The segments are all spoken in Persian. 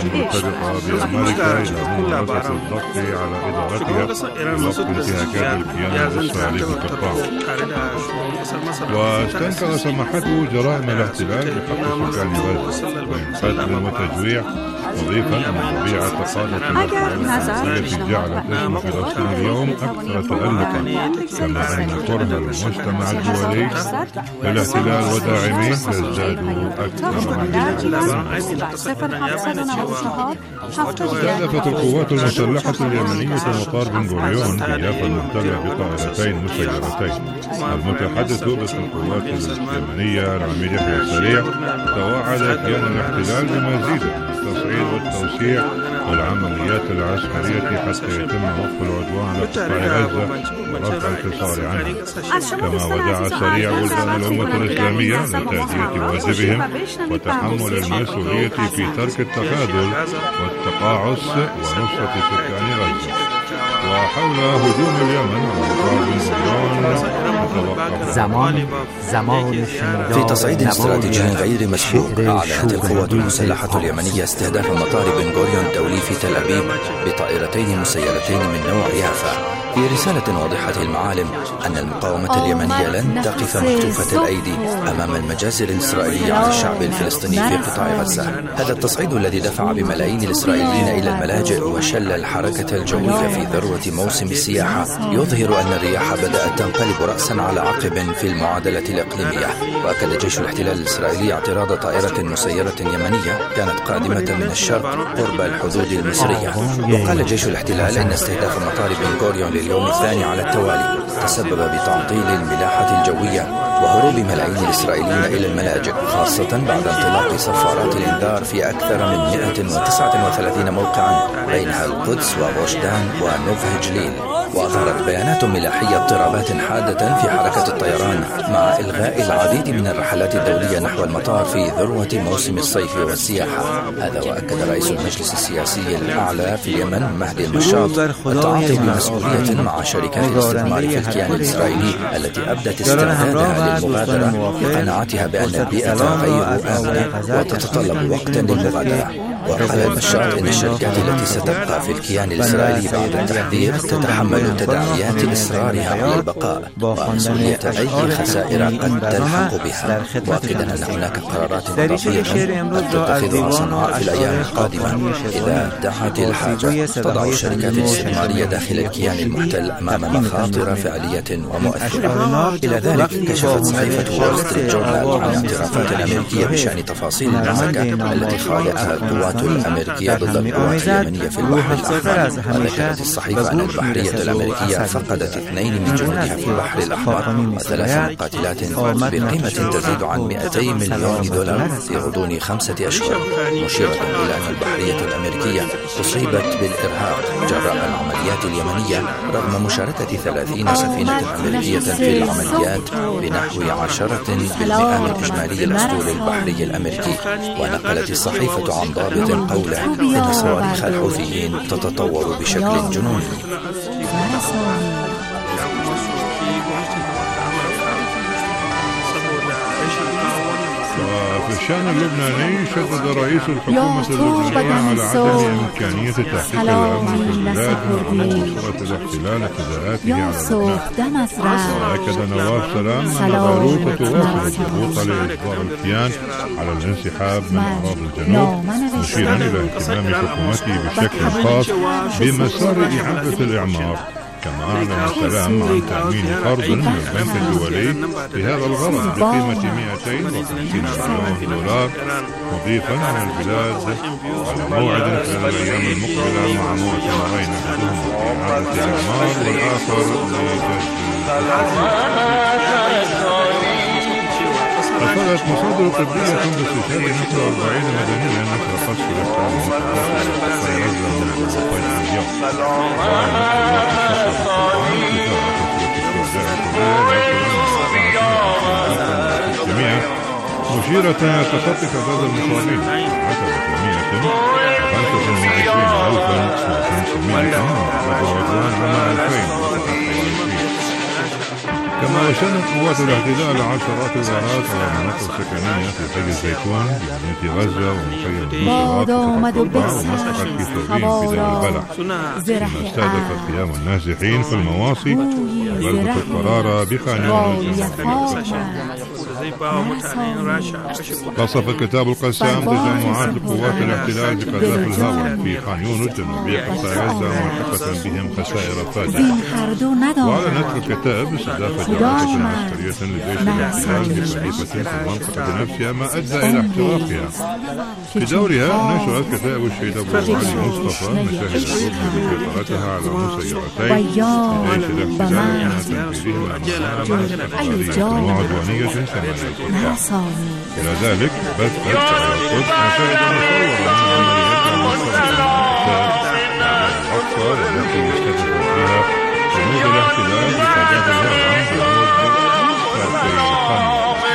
المرتبطة بأمريكا إلى ممارسة الضغط على إدارتها ووقف انتهاكات الكيان الإسرائيلي في القطاع. واستنكر سماحته جرائم الاحتلال بحق سكان غزة من قتل وتجويع، مضيفا أن طبيعة قادة الاحتلال التي جعلت اسم فلسطين اليوم أكثر تألقا، كما أن كره المجتمع الدولي للاحتلال وداعميه يزداد أكثر استهدفت القوات المسلحة اليمنية مطار بن غوريون في يافا المحتلة بطائرتين مسيرتين. المتحدث باسم القوات اليمنية العميد يحيى السريع توعد كيان الاحتلال بمزيد من التصعيد والتوسيع والعمليات العسكرية حتى يتم وقف العدوان على قطاع غزة ورفع الحصار عنه. كما ودع سريع بلدان الأمة الإسلامية لتأدية واجبهم وتحمل المسؤولية في ترك التخاذل والتقاعس ونصرة سكان غزة. وحول هجوم اليمن في تصعيد استراتيجي غير مسبوق، أعلنت القوات المسلحة اليمنية استهداف مطار بن غوريون الدولي في تل أبيب بطائرتين مسيرتين من نوع يافا، في رسالة واضحة المعالم أن المقاومة اليمنية لن تقف مكتوفة الأيدي أمام المجازر الإسرائيلية على الشعب الفلسطيني في قطاع غزة. هذا التصعيد الذي دفع بملايين الإسرائيليين إلى الملاجئ وشل الحركة الجوية في ذروة موسم السياحة يظهر أن الرياح بدأت تنقلب رأسا على عقب في المعادلة الإقليمية. وأكد جيش الاحتلال الإسرائيلي اعتراض طائرة مسيرة يمنية كانت قادمة من الشرق قرب الحدود المصرية. وقال جيش الاحتلال إن استهداف مطار بن غوريون اليوم الثاني على التوالي تسبب بتعطيل الملاحة الجوية وهروب ملايين الإسرائيليين إلى الملاجئ، خاصة بعد انطلاق صفارات الإنذار في أكثر من 139 موقعا بينها القدس وغوشدان ونوف جليل. وأظهرت بيانات ملاحية اضطرابات حادة في حركة الطيران مع إلغاء العديد من الرحلات الدولية نحو المطار في ذروة موسم الصيف والسياحة. هذا وأكد رئيس المجلس السياسي الأعلى في اليمن مهدي المشاط التعاطي بمسؤولية مع شركات الاستثمار في الكيان الإسرائيلي التي أبدت استعدادها للمغادرة بقناعتها بأن البيئة غير آمنة وتتطلب وقتا للمغادرة. وقال المشاط إن الشركات التي ستبقى في الكيان الإسرائيلي بعد التحذير تتحمل تداعيات إصرارها على البقاء ومسؤولية أي خسائر قد تلحق بها، مؤكدا أن هناك قرارات إضافية قد تتخذها صنعاء في الأيام القادمة إذا دعت الحاجة. تضع الشركات الاستثمارية داخل الكيان المحتل أمام مخاطر فعلية ومؤثرة. إلى ذلك كشفت صحيفة وول ستريت جورنال عن اعترافات الأمريكية بشأن تفاصيل المعركة التي خاضتها القوات الأمريكية ضد القوات اليمنية في البحر الأحمر. وذكرت الصحيفة أن البحرية الأمريكية فقدت 2 من جنودها في البحر الأحمر و3 مقاتلات بقيمة تزيد عن 200 مليون دولار في غضون 5 أشهر، مشيرة إلى أن البحرية الأمريكية أصيبت بالإرهاق جراء العمليات اليمنية رغم مشاركة 30 سفينة أمريكية في العمليات بنحو 10% من إجمالي الأسطول البحري الأمريكي. ونقلت الصحيفة عن ضابط قوله إن صواريخ الحوثيين تتطور بشكل جنوني. وفي الشأن اللبناني شدد رئيس الحكومة اللبنانية على عدم إمكانية تحقيق الأمن في البلاد مع مواصلة الاحتلال اعتداءاته على لبنان. وأكد نواف سلام أن بيروت تواصل الضغوط لإجبار الكيان على الانسحاب من أراضي الجنوب، مشيرا إلى اهتمام حكومته بشكل خاص بمسار إعادة الإعمار. كما أعلن سلام عن تأمين قرض من البنك الدولي بهذا الغرض بقيمة 250 مليون دولار، مضيفا أن البلاد على موعد خلال الأيام المقبلة مع مؤتمرين أحدهما لإعادة الإعمار والآخر لجذب. أفادت مصادر طبية باستشهاد نحو 40 مدنيا نحو قصف الإسرائيلي في غزة منذ طيب اليوم. مشيرة تخطي تعداد المصابين 10,125,500 وعدوان عام 2023. كما وشنت قوات الاحتلال عشرات الغارات على مناطق سكنية في حي الزيتون بمدينة غزة ومخيم النصرات ومنطقة كيسوبين في دير البلح، ثم استهدفت قيام النازحين في المواصي وبلدة القرارة بخان يونس. قصف الكتاب القسام تجمعات لقوات الاحتلال بقذائف الهواء في خان يونس جنوبي قطاع غزة ملحقة بهم خسائر فادحة. وأعلنت الكتاب استهداف جرائم عسكرية لجيش الاحتلال بخليفة في المنطقة نفسها ما أدى إلى احتراقها. في دورها نشرت كتائب الشهيد أبو علي مصطفى مشاهد الركن بسيطرتها على مسيرتين لجيش الاحتلال من تنفيذهما مهام عدوانية ثمانية. إلى ذلك بثت على القدس مشاهد مصورة من عمليات المنصرة الأقصى والتي يستهدف فيها جنود الاحتلال بقذائف الهواء جنوب شرقي خان.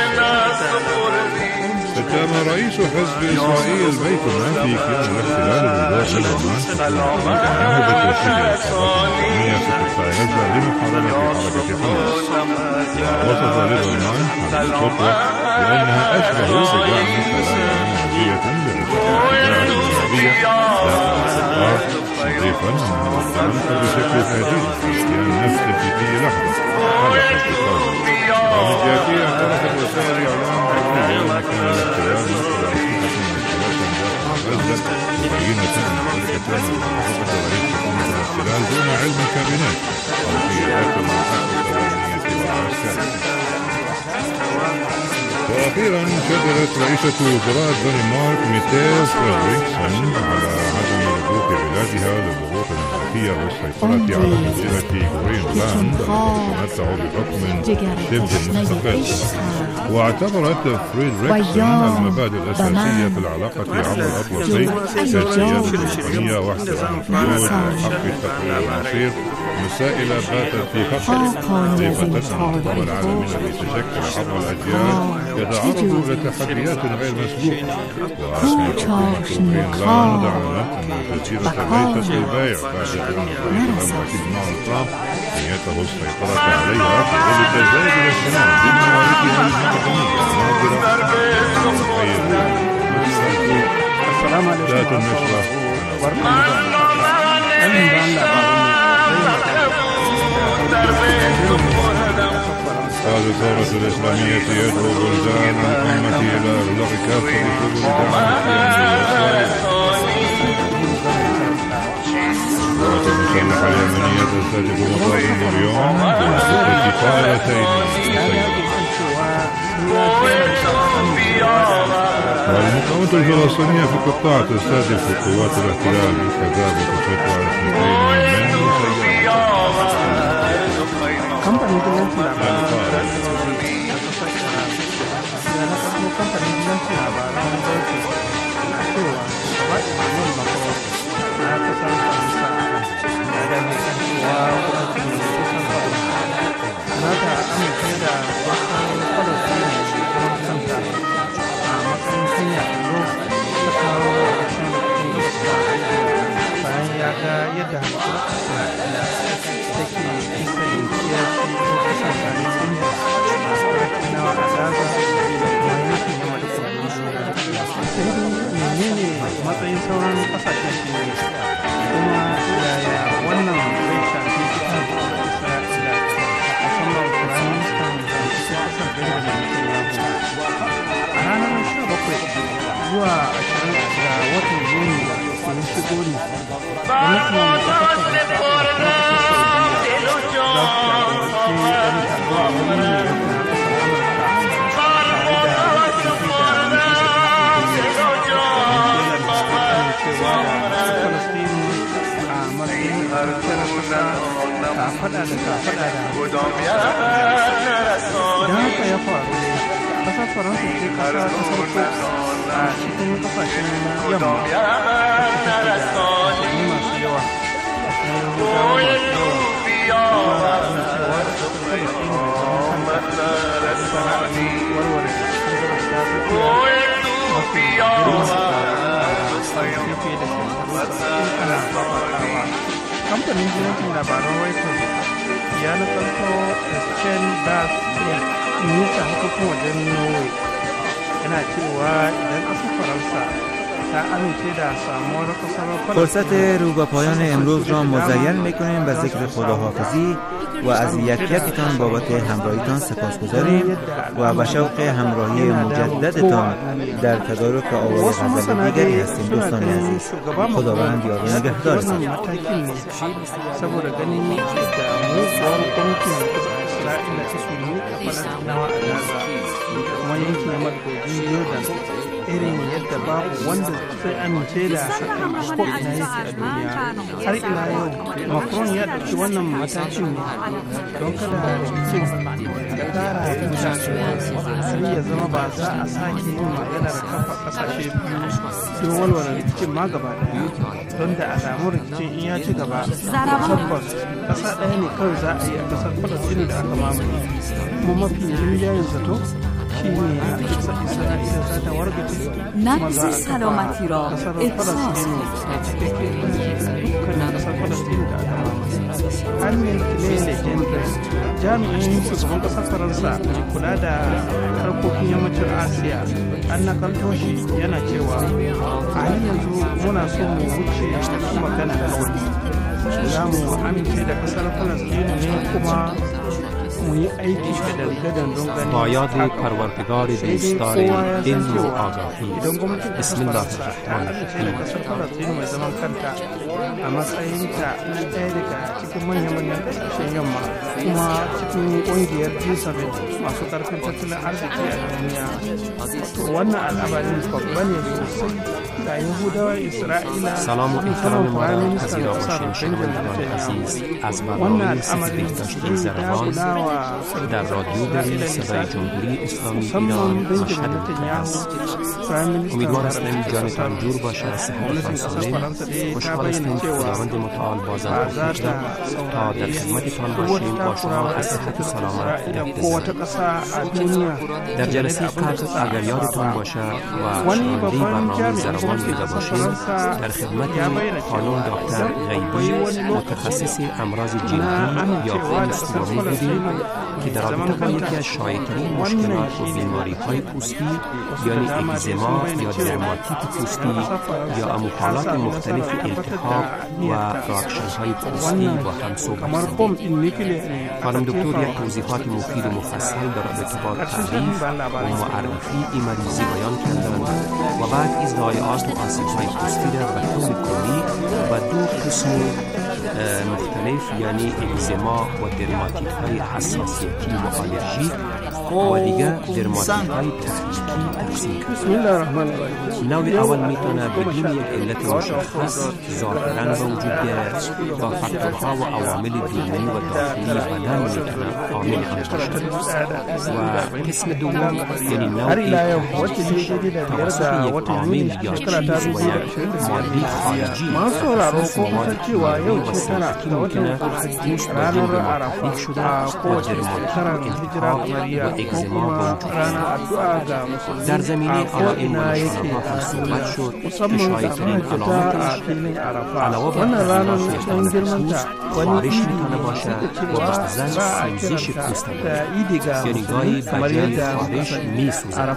ختم رئيس حزب إسرائيل بيتنا في كيان الاحتلال بوضوح العنوان أنه بتوحيد القوات الوطنية في قطاع غزة لمحاربة حركة حماس. ووصف ليبرمان هذه الخطوة بأنها أشبه بدعم خلايا نازية للدفاع الإرهابية داخل القطاع، مضيفا أنه التمثل بشكل تهديد في كيان نفسه في أي لحظة حدثت الثورة. ومن جهته اعترفت وسائل الإعلام العربية أن كان الاحتلال نقل أسلحة مشكلة غزة مبينة أن ذلك كان بموافقة رئيس حكومة الاحتلال دون علم الكابينت أو قيادات المؤسسة الأمنية والعسكرية. وأخيرا شددت رئيسة وزراء الدنمارك ميتيل فريدريكسون على عدم لجوء بلادها للضغوط الأمريكية والسيطرة على جزيرة غرينلاند التي تمتع بحكم شبه مستقل. واعتبرت فريدريكسون المبادئ الأساسية في العلاقة عبر الأطلسي كالسيادة الوطنية واحترام الحدود وحق التقرير المصير مسائل باتت في خطر، ضيفة أن الخطاب العالمي الذي تشكل عبر الأجيال يتعرض لتحديات غير مسبوقة. ورسمت حكومة غرينلاند أعلنت أن الجزيرة ليست للبيع بعد إعلان الرئيس الأمريكي دونالد ترامب نيته السيطرة عليها في ظل تزايد الاهتمام بمواردها المعدنية النادرة. السلام عليكم. قال الثورة الإسلامية يدعو بلدان الأمة إلى إغلاق كافة سبل دعم القيام القوات المسلحة اليمنية تستهدف مطار اليوم بواسطة كفايتين. والمقاومة الفلسطينية في القطاع تستهدف قوات الاحتلال بالكذاب وتسيطر على 200 من matsayin sauran kasashen kimiyya kuma yaya wannan zai shafi fitar da Isra'ila a musamman Firayim Ministan Haramtaccen Ƙasar Benjamin Netanyahu. A ranar 17 zuwa 20 ga watan Yuni da sun shigo ne gwamnatin da ta kafa da za su jagoranci wani taro a wani ne da idan haka ya faru kasar faransa ce kasa ta farko a cikin kasashen yamma da kasashe masu yawa na yahudawa masu yawa da cewa da kasar falastini mai zaman kanta da sana'ani warware da kasar ta mafi girma a fiye da shekaru ana fafatawa. Kamfanin jinajin labaran Reuters ya nakalto Espen das minista harkokin wajen Norway yana cewa idan ƙasar Faransa ta amince da samuwar ƙasar فرصت رو به پایان امروز را مزین میکنیم به ذکر خداحافظی و از یکیتان بابت همراهیتان سپاسگزاریم و به شوق همراهی مجددتان در تدارک آواز غزل دیگری هستیم. دوستان عزیز، خداوند یار و نگهدارتان. saboda ganin da muguwar gwamnatin Isra'ila ta suni a Falastinawa a Gaza kuma yankin Magharbin Jordan, irin yadda babu wanda zai amince da hakan ko ina yake a duniya. Har ila yau Macron ya ɗauki wannan matakin ne don kada rikicin da kara har ya zama ba za a sake yin maganar kafa ƙasashe biyu don walwala rikicin ma gaba ɗaya, don da alamun rikicin in ya ci gaba tabbas ƙasa ɗaya ne kawai za a yi a ƙasar Falasɗinu da aka mamaye, kuma mafi rinjayen zato shi ne a ƙasar Isra'ila za ta wargaje نفس سلامتی را احساس Armin Kilele Gendre, jami'in shugaban ƙasar Faransa mai kula da harkokin yammacin Asiya, an nakalto shi yana cewa a halin yanzu muna so mu wuce su magana kawai. Za mu amince da ƙasar Falasɗinu ne kuma با یاد پروردگار دوستدار علم و آگاهی. بسم الله الرحمن الرحیم. a matsayinta na ɗaya daga cikin manyan ƙasashen yamma kuma cikin ƙungiyar G7 masu ƙarfin tattalin arziki a duniya. Wannan al'amarin babba ne sosai ga Yahudawa Isra'ila. سلام و احترام ما را پذیرا باشین شنوندگان عزیز. از برنامه بهداشت بگذران در رادیو دری صدای جمهوری اسلامی ایران مشهد است. امیدوار هستیم جانتان جور باشه، صحتتان سالم. خوشحال هستیم که خداوند متعال بازم تا در خدمتتان باشیم با شما از صحت و سلامت در جلسه قبل اگر یادتان باشه و شنونده برنامه زربان دیده باشیم، در خدمت خانم دکتر غیبی متخصص امراض جلدی یا فیلستیومی بودیم که در رابطه با یکی از شایع‌ترین مشکلات و بیماری‌های پوستی یعنی اگزما یا درماتیت پوستی یا مخالات مختلف التهاب و راکشن‌های پوستی با هم صحبت کردیم. خانم دکتر یک توضیحات مفید و مفصل در رابطه با تعریف و معرفی این مریضی بیان کردند و بعد از ضایعات و آسیب‌های پوستی را به طور کلی و دو قسم مختلف یعنی اگزما و درماتیت های حساسیتی و آلرژی و دیگر درماتیت های تخلیقی تقسیم کرد. نوع اول میتونه بدون یک علت مشخص ظاهراً به وجود بیاید و فاکتورها و عوامل بیرونی و داخلی بدن میتونه عامل آن باشد و قسم دوم یعنی نوعی تحریکی توسط یک عامل یا چیز و یک ماده خارجی خاص مواد و سرطی ممکنه پوست و جلد ما تحریک شده و درماتیت التهاب و اگزما به وجود. در زمینه علائم و نشانه‌ها هم صحبت شد که شایع‌ترین علامتش علاوه بر تغییرات در پوست خارش میتونه باشه و بعضاً سوزش پوست یعنی گاهی بدن خارش میسوزه.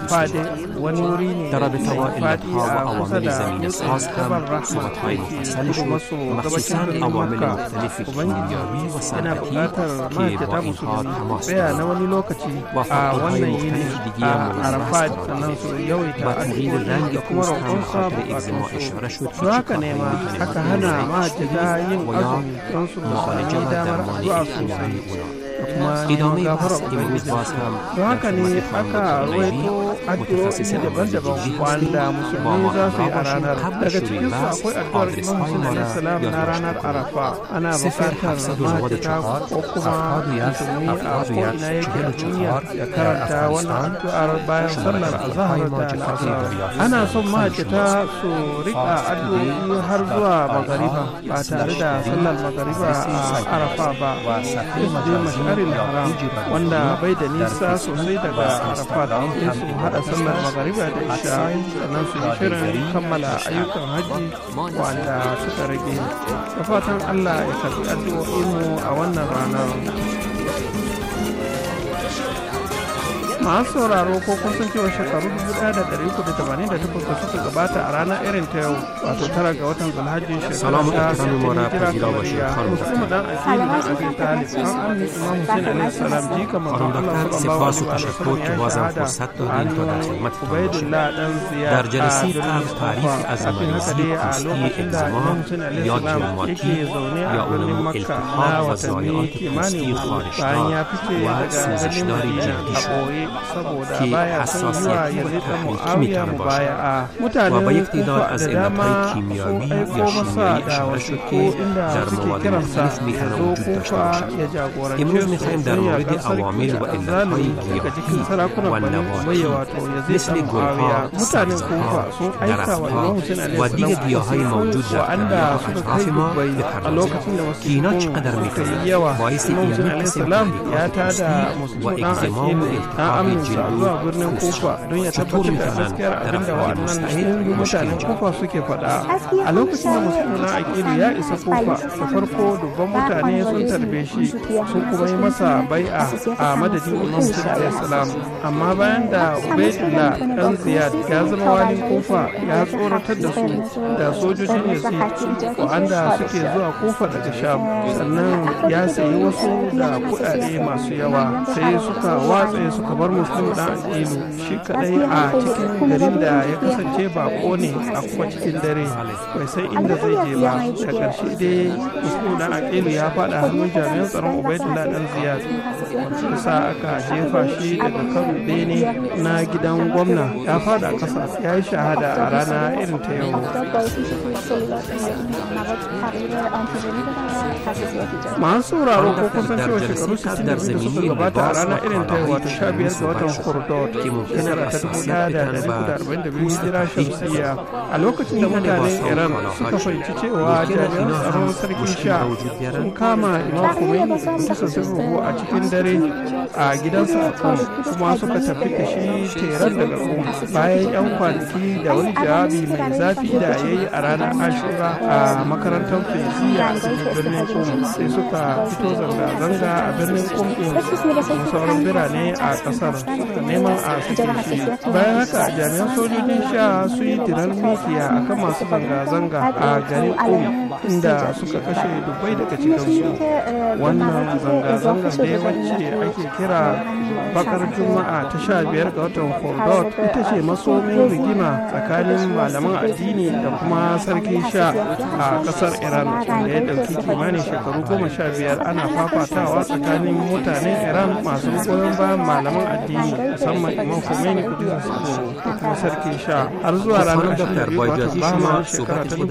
در رابطه با علتها و عوامل زمینه ساز هم صحبت‌های مفصلی شد، مخصوصاً عوامل مختلف کیمیایی و صنعتی که با اینها تماس دارند و فاکتورهای مختلف دیگه هم منظم است. با تغییر رنگ پوست هم خاطر اگزما اشاره شد که چه کاری میتونه و یا معالجه و درمان احتمالی اونا. ادامه بحث امروز باز هم در خدمت خانم غیبی متخصص امراض جلدی هستیم با مراقبه باشیم قبل شروع بحث آدرس‌های ما را یادداشت کنید. 0794 71 44 در افغانستان شماره ما جهت دریافت ana son ma'aikata su rika addu'o'i har zuwa magariba ba tare da sallar magariba a arafa ba masjidil mash'aril haram wanda bai da nisa sosai daga arafa da su haɗa sallar magariba da isha sannan su yi shirin kammala ayyukan hajji wanda suka rage. Da fatan Allah ya karɓi addu'o'inmu a wannan ranar. Masu sauraro ko kun san cewa shekaru 1388 da suka gabata a ranar irin ta yau wato 9 ga watan Zulhajji shekara ta 1900 Musulmi dan Akili na Abi Talib an amni Imam Hussein alaihi salam jika manzon Allah sallallahu alaihi wasallam ya shahada Ubaydullah dan Ziyad در جلسه قبل تعریف از مریضی پوستی اگزما یا جرماتیک یا علوم التهاب و ضایعات پوستی خارشدار و سوزشدار جلدی شد که حساسیتی و تحریکی میتونه باشه و با یک تعداد از علتهای کیمیایی یا شیمیایی اشاره شد که در مواد مختلف میتونه وجود داشته باشه. امروز میخوایم در مورد عوامل و علتهای گیاهی و نباتی مثل گلها، سبزها، درختها و دیگر گیاهای موجود در اطراف ما بپردازیم که اینا چقدر میتونه باعث ایجاد سیمتومی و اگزما و التهاب zuwa birnin Kufa don ya tabbatar da gaskiyar abin da waɗannan mutanen Kufa suke faɗa. A lokacin da Musulmi na Aqilu ya isa Kufa, da farko dubban mutane sun tarbe shi sun kuma yi masa bai'a a madadin Imam Hussein alayhi salam. Amma bayan da Ubaydullah dan Ziyad ya zama walin Kufa ya tsoratar da su da sojojin Yazid wanda suke zuwa Kufa daga Sham, sannan ya sayi wasu da kuɗaɗe masu yawa sai suka watse suka bar Musulmi dan Aqilu shi kadai a cikin garin da ya kasance bako ne a kuma cikin dare bai sai inda zai je ba. Da ƙarshe dai Musulmi dan Aqilu ya faɗa hannun jami'an tsaron Ubaydullah dan Ziyad wanda sa aka jefa shi daga kan bene na gidan gwamna ya faɗa ƙasa ya yi shahada a rana irin ta yau. Masu sauraro ko kusan cewa shekaru 60 da suka gabata a rana irin ta yau wato 15 ga watan Hordod shekara ta 1942 hijira shamsiyya a lokacin da mutanen Iran suka fahimci cewa jami'an tsaron sarki sha sun kama Imam Khomeini da sassan rubu a cikin dare a gidansa a Qom kuma suka tafi da shi Tehran daga Qom bayan 'yan kwanaki da wani jawabi mai zafi da ya yi a ranar Ashura a makarantar Faiziya a cikin birnin Qom sai suka fito zanga-zanga a birnin Qom din da sauran birane a kasar neman a sake shi. Bayan haka jami'an sojojin sha su yi tirar mikiya akan masu zanga-zanga a garin Qom inda suka kashe dubbai daga cikinsu. Wannan zanga-zangar dai wacce ake kira bakar juma'a ta 15 ga watan Hordod ita ce masomin rigima tsakanin malaman addini da kuma sarki sha a kasar Iran da ya dauki kimanin shekaru 15 ana fafatawa tsakanin mutanen Iran masu goyon bayan malaman addini musamman Imam Khomeini kudin su da kuma sarki sha har zuwa ranar da Bahman shekara ta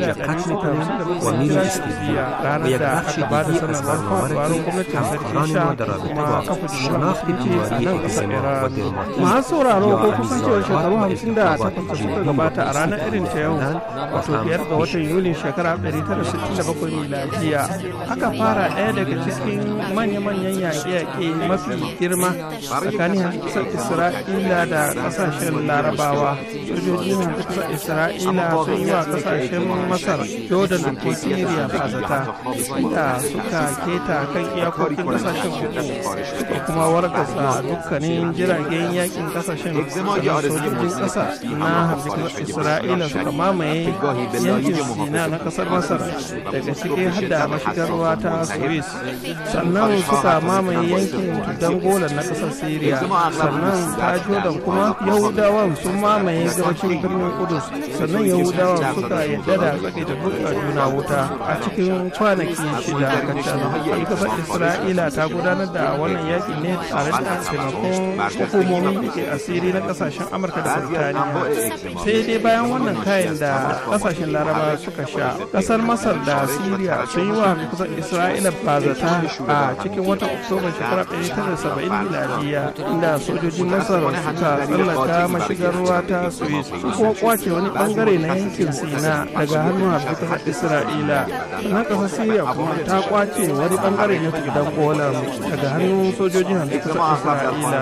1950 ranar da aka ba da sanarwar faruwar gwamnatin sarki sha kuma kafa jimhuriyar a nan kasar Iran. Masu sauraro ko kusan cewa shekaru 58 da suka gabata a ranar irin ta yau wato 5 ga watan Yuli shekara 1967 miladiya aka fara ɗaya daga cikin manya-manyan yaƙe-yaƙe mafi girma tsakanin ƙasar Isra'ila da ƙasashen Larabawa. Sojojin ƙasar Isra'ila sun yi wa ƙasashen Masar, Jordan da ke Syria bazata inda suka keta kan iyakokin ƙasashen hudu suka kuma wargasa dukkanin jiragen yakin ƙasashen. Sojojin ƙasa na hamsin Isra'ila suka mamaye yankin Sina na ƙasar Masar daga ciki hadda mashigar ruwa ta Suez, sannan suka mamaye yankin Dangola na ƙasar Syria, sannan ta Jordan kuma Yahudawan sun mamaye gabashin birnin Kudus, sannan Yahudawan suka yadda da tsake da buɗe juna wuta a cikin kwanaki 6 kacal. Ƙasar Isra'ila ta gudanar da wannan yakin ne tare da taimakon hukumomin da ke asiri na ƙasashen Amurka da Burtaniya. Sai dai bayan wannan kayan da ƙasashen Larabawa suka sha, ƙasar Masar da Syria sun yi wa ƙasar Isra'ila bazata a cikin watan Oktoba shekarar 1970 miladiya inda sojojin Masar suka tsallaka mashigar ruwa ta Suez su kuma kwace wani bangare na yankin Sina daga hannun Hamsar Isra'ila. Na kasar Syria kuma ta kwace wani bangare na gidan Golan daga hannun sojojin Hamsar Isra'ila.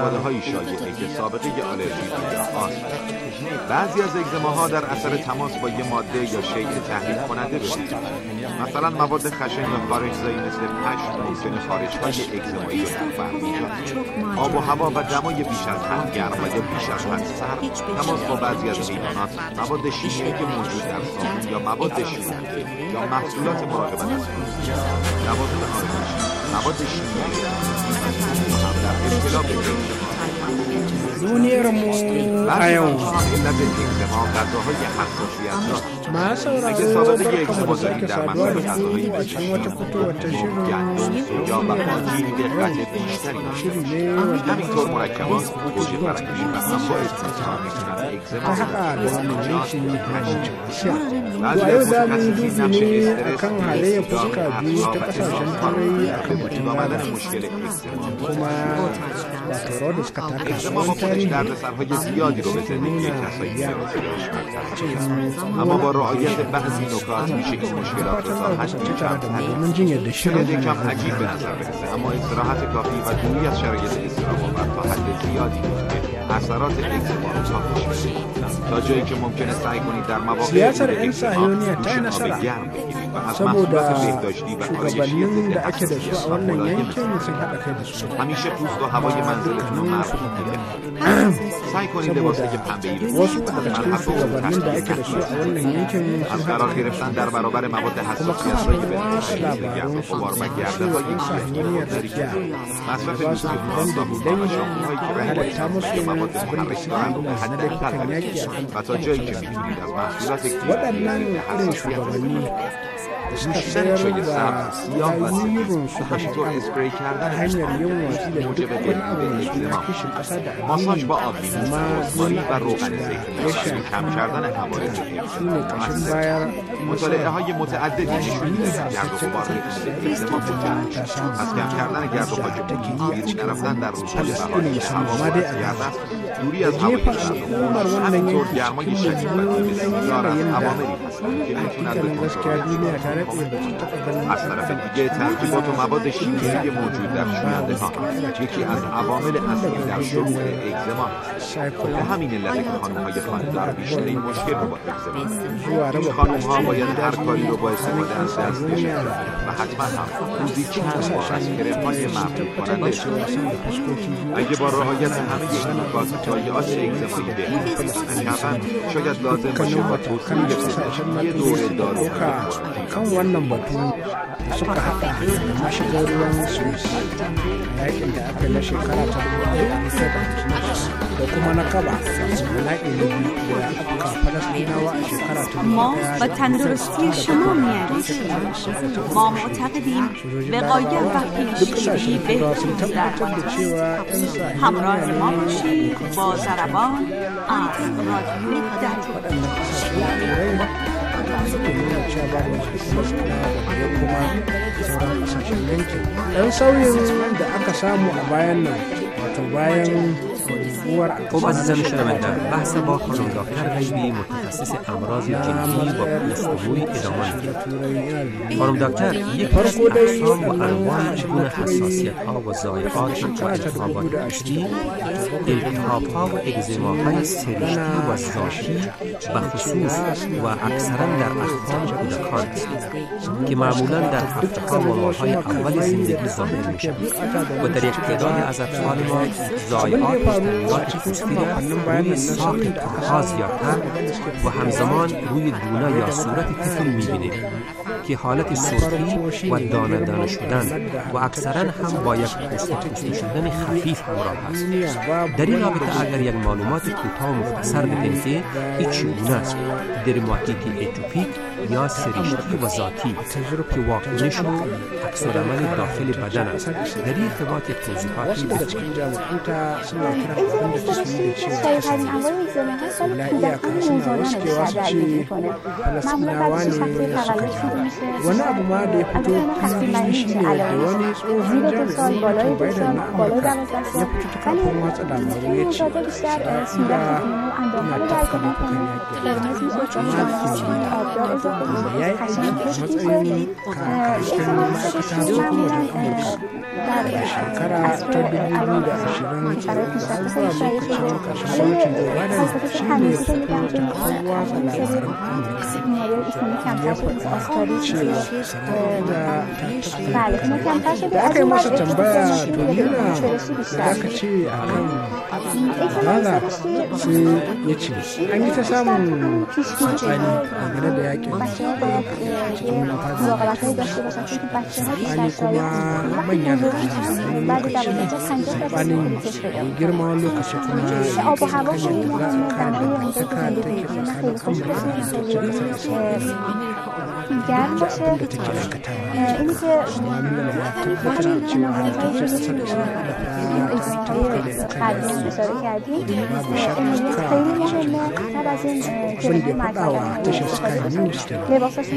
بعضی از اگزماها در اثر تماس با یک ماده یا شیء تحریک کننده رسید. مثلا مواد خشن یا خارجزایی مثل پشم ممکن خارجهای اگزمایی را در بدن ایجاد کند. آب و هوا و دمای بیش از حد گرم و یا بیش از حد سرد، تماس با بعضی از حیوانات، مواد شیمیایی که موجود در صابون یا مواد شیمیایی یا محصولات مراقبت از خصوصی، لوازم آرایشی، مواد شیمیایی هم در اختلاف duniyarmu a yau. Ma sauraro barkamu da sake saduwa da ku a cikin wata fitowar ta shirin shiri ne wanda muka ta haɗa da wannan yankin sha. A yau za mu yi dubi ne a kan halayyar fuska biyu ta ƙasashen turai a kan batun gada kuma wato rawar da suka taka tsawon tarihi اما با رعایت بعضی نکات میشه این مشکلات را تا حدی کم. شاید یکم عجیب به نظر برسه، اما استراحت کافی و دوری از شرایط استراب‌آور تا حد زیادی اثرات اگزما رو کاهش بده. تا جایی که ممکنه سعی کنید در مواقع اگزما دوش آب گرم بگیرید و از محصولات بهداشتی و آرایشی ضد حساسیت استفاده کنید. همیشه پوست و هوای منزلتون رو مرطوب نگهدارید. سعی کنید لباسی که پنبه‌ای رو از قرار گرفتن در برابر مواد حساسیت‌زای بهداشتی گرم و غبار و گرده‌های مصرف دوستی‌ها، صابون‌ها و شامپوهایی که رنگ مواد محرک دارند به حد اقل بگیرید و تا جایی که میتونید از محصولات کیمیایی حساسیت نوشیدن چای سبز، سیاه و سفید و همینطور اسپری کردن موجب بهبود اگزما، ماساژ با آبلیمو، رزماری و روغن زیتون، کم کردن عوارض مطالعه های متعددی نشون میده که گرد و غبار اگزما ممکن از کم کردن گرد و خاک بیرون نرفتن در روزهای بهاری هوا گرد است، دوری از هوای سرد، همینطور گرمای شدید و بسیار از عواملی هستند که میتونن به کنترل از طرف دیگه ترکیبات و مواد شیمیایی موجود در شوینده ها یکی از عوامل اصلی در شروع اگزما به همین علت که خانم‌های خانه‌دار بیشترین مشکل رو با اگزما. این خانم‌ها باید هر کاری رو با استفاده از دستکش و حتما هم روزی چند بار از کرم‌های مرطوب کننده اگه با رعایت همه این نکات ضایعات اگزمایی بهبود نکردن شاید لازم باشه با توصیه پزشکی دوره دارو kan wannan batu suka haɗa da mashigar ruwan Suez yakin da aka na shekara ta da kuma na kaba yaƙi na biyu da aka Falasɗinawa a shekara ta ما با تندرستی شما می‌اندیشیم. ما معتقدیم وقایع و پیشگیری بهترین درمان است. همراه ما باشید با ضربان از رادیو ɗan sauyin da aka samu a bayan nan wato bayan خب عزیزان شنونده بحث با خانم دکتر غیبی متخصص امراض جلدی و پوست‌وبوی ادامه می‌دهیم. خانم دکتر یک از اقسام و انواع گونه حساسیت‌ها و ضایعات و التهابات پوستی التهاب‌ها و اگزماهای سرشتی و ذاتی بخصوص و اکثرا در اطفال کودکان است که معمولا در هفته‌ها و ماه‌های اول زندگی ظاهر می‌شوند و در یک تعداد از اطفال ما ضایعات پوستی را روی ساق پاها زیادتر و همزمان روی دونه یا صورت طفل می‌بینیم که حالت سرخی و دانه دانه شدن و اکثرا هم با یک پوست شدن خفیف همراه است. در این رابطه اگر یک معلومات کوتاه و مختصر بدیم که این چگونه است؟ درماتیت اتوپیک یا سرشتی و ذاتی که واکنش و عکس‌العمل داخل بدن است. در این ارتباط توضیحاتی بدید. سریع‌ترین انواع اگزما هست ولی کودکان نوزادان بیشتر درگیر میکنه. معمولا بعد از 6 هفته تولد شروع میشه. البته تقسیم بندی میشه علائمش زیر 2 سال، بالای 2 سال، بالای 12 سال. ولی نوزادا بیشتر صورت میکنه و اندام‌ها رو درگیر میکنه. قرمز میشه، چون آبدار اضافه میشه، خشن کش میشه. اگزما سرشتی معمولا در عصر الان شرایط پیشرفته خیلی شایع شده. حالا خاصیت تمیزی رو میگم که بیماری ایسمی کمتر شده، مثل آستاریس بله اینا کمتر شده. از اون بعد سرشتی بیشتر an yi ta samun بچه ها باید مراقبت هایی داشته باشن چون که بچه ها بیشتر شایع بعد 12-15 girma lokaci kuma آب و هوا خیلی مهمه. دمای اونجا که زندگی میکنه خیلی خوش گرم باشه. اینی که ما همین نمایت هایی که قدیم اشاره کردیم خیلی مهمه. قبل از این کرمه مرکبه لباساشون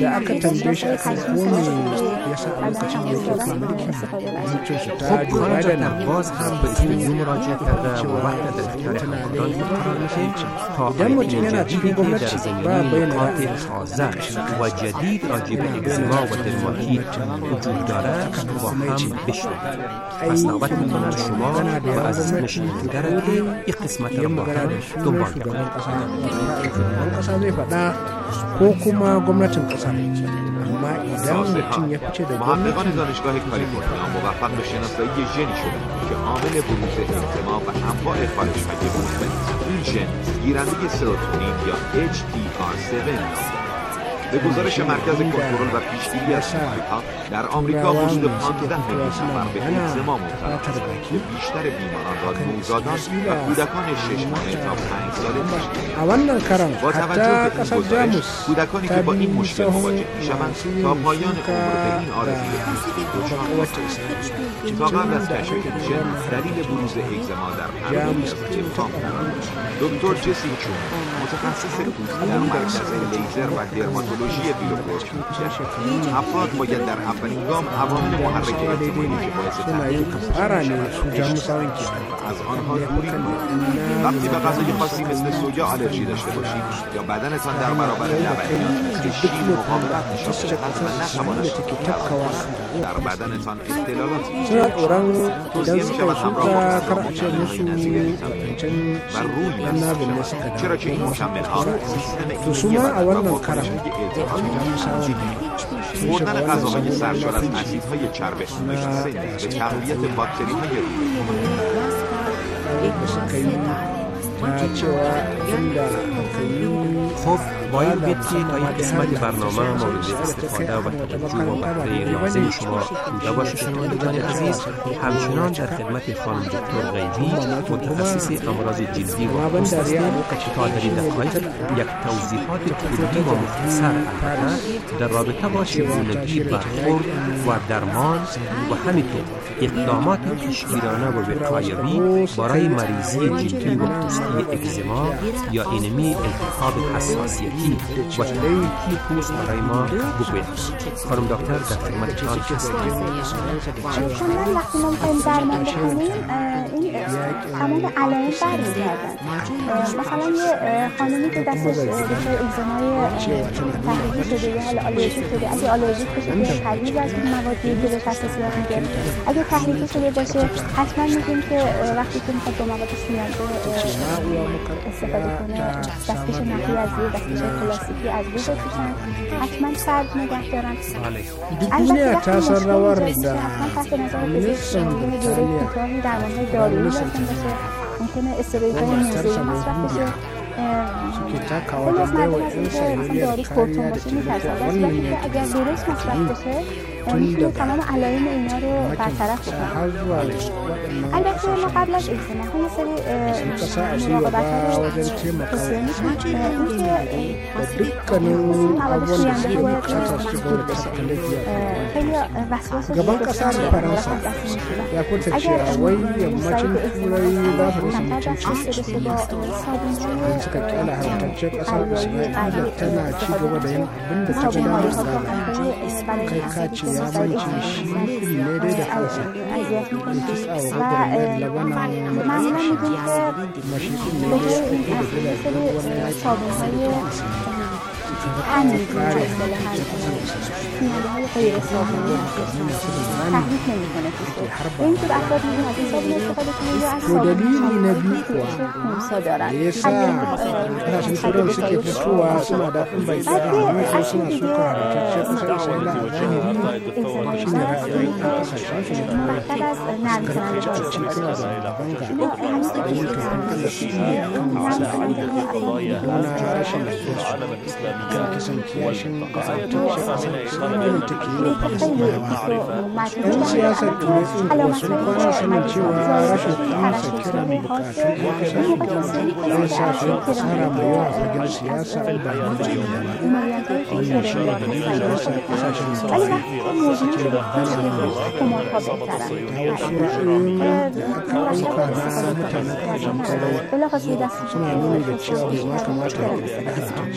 خب خانم جنر باز هم به استودیو مراجعه کرده و وقت در اختیار همکاران قرار میشه تا آیتین جدیدی در زمینه نکات تازه و جدید راجع به اگزما و درماتیت وجود داره با هم بشنویم. پس نوبت میکنم شما و عزیزان شنونده را که این قسمت را با هم دنبال کنید. ko kuma gwamnatin kasa amma idan mutum ya fice da محققان دانشگاه کالیفرنیا موفق به شناسایی ژنی شدند که عامل بروز اگزما و انواع خارش‌های مزمن این ژن گیرنده سروتونین یا HTR7 نام به گزارش مرکز کنترل و پیشگیری از بیماری‌ها در آمریکا حدود 15 میلیون نفر به اگزما مبتلا هستند که بیشتر بیماران را نوزادان و کودکان 6 ماهه تا 5 ساله داشته‌اند. با توجه به این گزارش کودکانی که با این مشکل مواجه می‌شوند تا پایان عمر به این آرزوی دوستی دچار می‌شوند. تا قبل از کشف این ژن دلیل بروز اگزما در همه نیازهای ابهام بود. دکتر جسی چون متخصص پوستی در لزر لیزر و درماتولوژی بیولوژی افراد باید در اولین گام عوامل محرک احتمالی که باعث تحریک از آنها دوری کنید. وقتی به غذای خاصی مثل سویا آلرژی داشته باشید یا بدنتان در برابر لبنیات مثل شیر مقاومت نشان بده حتما نتواند در بدنتان اختلالاتی توصیه می‌شود همراه با استراحت و روی نمی‌شود چرا که این مکمل‌ها سیستم ایمنی بدن و واکنش‌های اعتماد خوردن غذاهای سرشار از اسیدهای چرب مثل به تقویت باکتری‌های خب باید بید که تا این قسمت برنامه مورد استفاده و توجه و بهره لازم شما بوده باشه. شنوندگان عزیز همچنان در خدمت خانم دکتر غیبی متخصص امراض جلدی و پوست هستیم تا در این دقایق یک توضیحات کلی و مختصر البته در رابطه با چگونگی برخورد و درمان و همینطور اقدامات پیشگیرانه و وقایوی برای مریضی جلدی و پوستی اگزما یا اینمی التهاب حساسیتی و تحریکی پوست برای ما بگوید. خانم دکتر در خدمتتان هستیم. چون وقتی ما می‌خوایم درمان بکنیم این تمام علائم برمیگردن. مثلا یه خانمی که دستش دچار اگزمای تحریکی شده یا حالا آلرژی شده، اگه آلرژیک باشه که پرهیز از اون موادی که به حساسیت میگه. اگه تحریکی شده باشه حتما میگیم که وقتی که میخواد با مواد سوزنده استفاده کنه دستکش نخی از روی دستکش پلاستیکی از روی بپوشن، حتما سرد نگه دارن. البته وقتی مشکل ایجاد حتما تحت نظر پزشک ممکنه دوره کوتاهی درمان‌های دارویی لازم باشه، ممکنه استروئیدهای موضعی مصرف بشه. خیلی از مردم هستن که مثلا دارو کورتون باشه میترسن، ولی اگر درست مصرف بشه میتونیم تمام علائم اینا رو برطرف کنیم. البته ما قبل از اگزیما یه سری مراقبت رو توصیه میکنیم. اینکه مواد شوینده رو باید محدود بشه. خیلی وسواس gaban kasar faransa ya kwanta cewa wai yammacin turai za su rasa mutuncin su suka kyala haramtaccen kasar isra'ila tana ci gaba da yin abin da ta gada da kai kace ya manci shi ne dai da kansa ya ci tsawa da labanan mashikin ne da wani yaki همین کار فینال‌های غیر صابونی تحریک نمی‌کنه تو اینطور افراد می‌تونن از این صابون استفاده کنن یا از صابون خونسا دارن بعد از نرم کننده yan siyasar turai wasu kwana sanin cewa rashin amsa kiran bukatun yan kasar sa su tsara mai yawa fagen siyasa ba da wannan shi ne dalilin da yasa kasashen suke da hana da wasu ra'ayoyi da aka ɗauka na mutanen kasashen turai suna nuni da cewa bai kamata ya da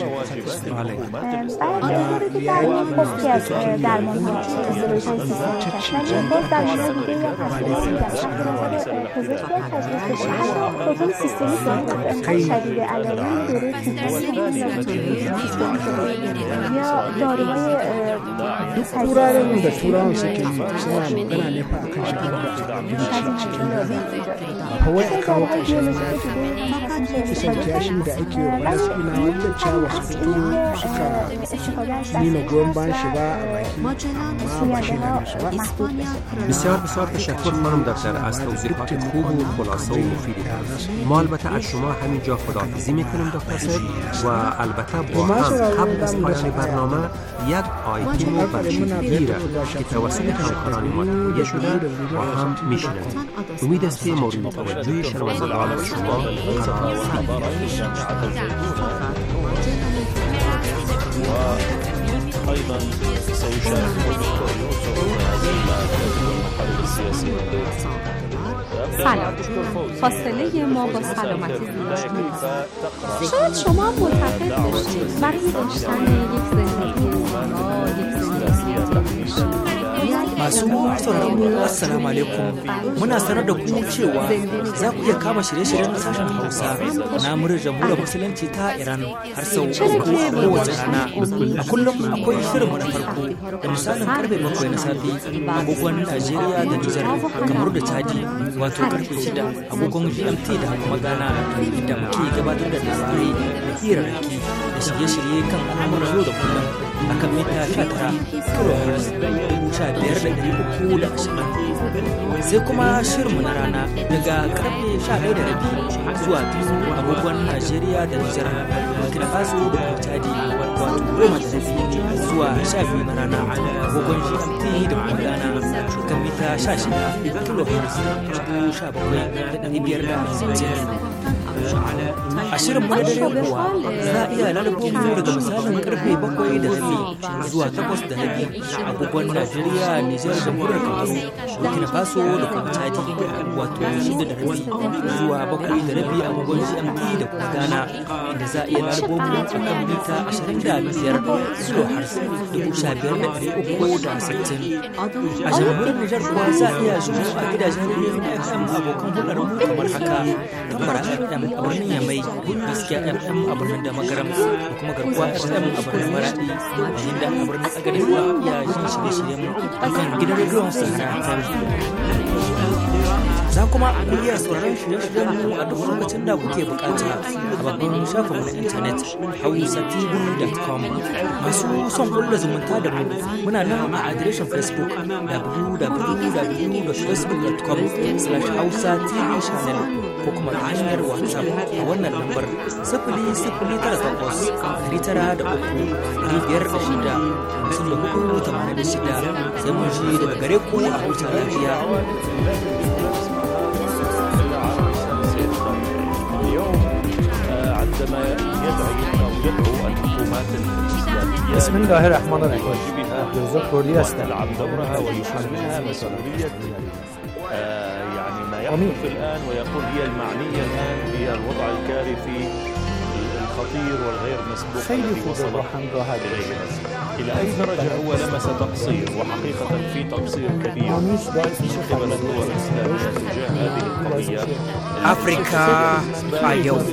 turaren da turawan suke suna magana ne fa akan shigar da abinci cikin kawai a kawo ƙarshen kisan kiyashin da ake wa falasɗina wanda cewa su fito suka nuna goyon bayan shi ba a baki amma ba shi da nasu ba. بسیار تشکر خانم دکتر از توضیحات خوب و خلاصه و مفیدتان. ما البته از شما همینجا خداحافظی میکنیم دکتر صاحب و البته با هم قبل از پایان برنامه یک آیتم برشتگی را که توسط همکاران ما تهیه شده با هم میشنویم. امید است که مورد توجه شنوندگان و شما قرار أيضا سيشارك الدكتور يوسف هذا المحلل السياسي. سلام. فاصله ما با سلامتی زیاد می‌کنه. شاید شما معتقد باشید برای داشتن یک زندگی زیبا، یک زندگی masu sauraron mu assalamu alaikum muna sanar da ku cewa za ku iya kama shirye-shiryen sashen Hausa na muryar jamhuriyar musulunci ta Iran har sau uku a kowace rana. A kullum akwai shirinmu na farko da misalin karfe 7 na safe agogon Najeriya da Nijar kamar da Chadi wato karfe 6 agogon GMT da kuma Ghana inda muke gabatar da labarai da hirarraki da shirye-shirye kan al'amuran yau da kullum akan mita 19 kHz 15,320 sai kuma shirinmu na rana daga karfe 11:30 zuwa 2 agogon Najeriya da Nijar Burkina Faso da Chadi wato 10:30 zuwa 12 na rana agogon GMT da kuma Ghana kan mita 16 kHz 17,560. A shirin mu na dare kuwa za a iya lalabo mu daga misalin karfe 7:30 zuwa 8:30 agogon Najeriya, Nijar da Kamaru, Burkina Faso da kuma Chadi wato 6:30 zuwa 7:30 agogon GMT da kuma Ghana inda za a iya lalabo mu a kan mita 25 kHz 15,360. A jamhuriyar Nijar kuwa za a iya shigo a gidajen rediyon FM abokan hulɗar mu kamar haka Tambara FM a birnin Yamai, Gaskiya FM a birnin Damagaram da kuma Garkuwa FM a birnin Maradi yayin da a birnin Agadez za a iya jin shirye-shiryen akan gidan rediyon Sahara FM. Za kuma ku iya sauraron shirye-shiryen mu a duk lokacin da kuke bukata a babban shafinmu na intanet hausatv.com. Masu son kulla zumunta da mu muna nan a adireshin Facebook www.facebook.com/hausatv channel ko kuma ta hanyar WhatsApp a wannan lambar 00983 506 sai mun ji daga gare ku a huta lafiya. بسم الله الرحمن الرحیم. جزء کوردی هستم. دورها ويحملها مسؤولية يعني ما يحدث الآن ويقول هي المعنية الآن بالوضع الكارثي الخطير والغير مسبوق الذي وصل إلى أي درجة هو لمس تقصير وحقيقة في تقصير كبير من قبل الدول الإسلامية تجاه هذه القضية. أفريقيا اليوم.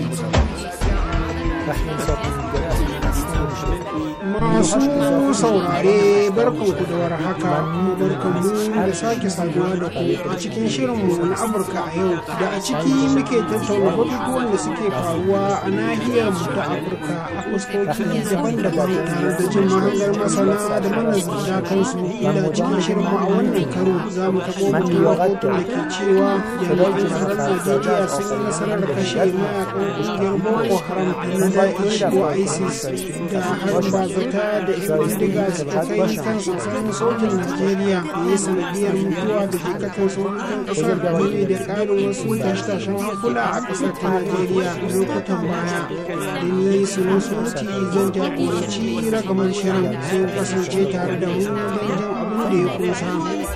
masu saurare barkanku da warhaka, barkanmu da sake saduwa da ku a cikin shirinmu na Afirka a yau, da a ciki muke tattauna batutuwan da suke faruwa a nahiyar mu ta Afirka a fuskoki daban-daban tare da jin mahangar masana da manazarta kansu. Inda cikin shirinmu a wannan karo za mu taɓo batun rahoton da ke cewa jami'an tsaron Najeriya sun yi nasarar kashe mayakan ƙungiyar Boko Haram da na Daesh ko ISIS da har bazata da bindiga suka kai kan sansanin sojin Najeriya da ya sanadiyar mutuwa da jikatan sojojin ƙasar da da ƙarin wasu tashe-tashen hankula a ƙasar ta Najeriya lokutan baya. Da ni sunan sunci zan jagoranci ragaman shirin sai kasance tare da mu don jin abin da ya kusa.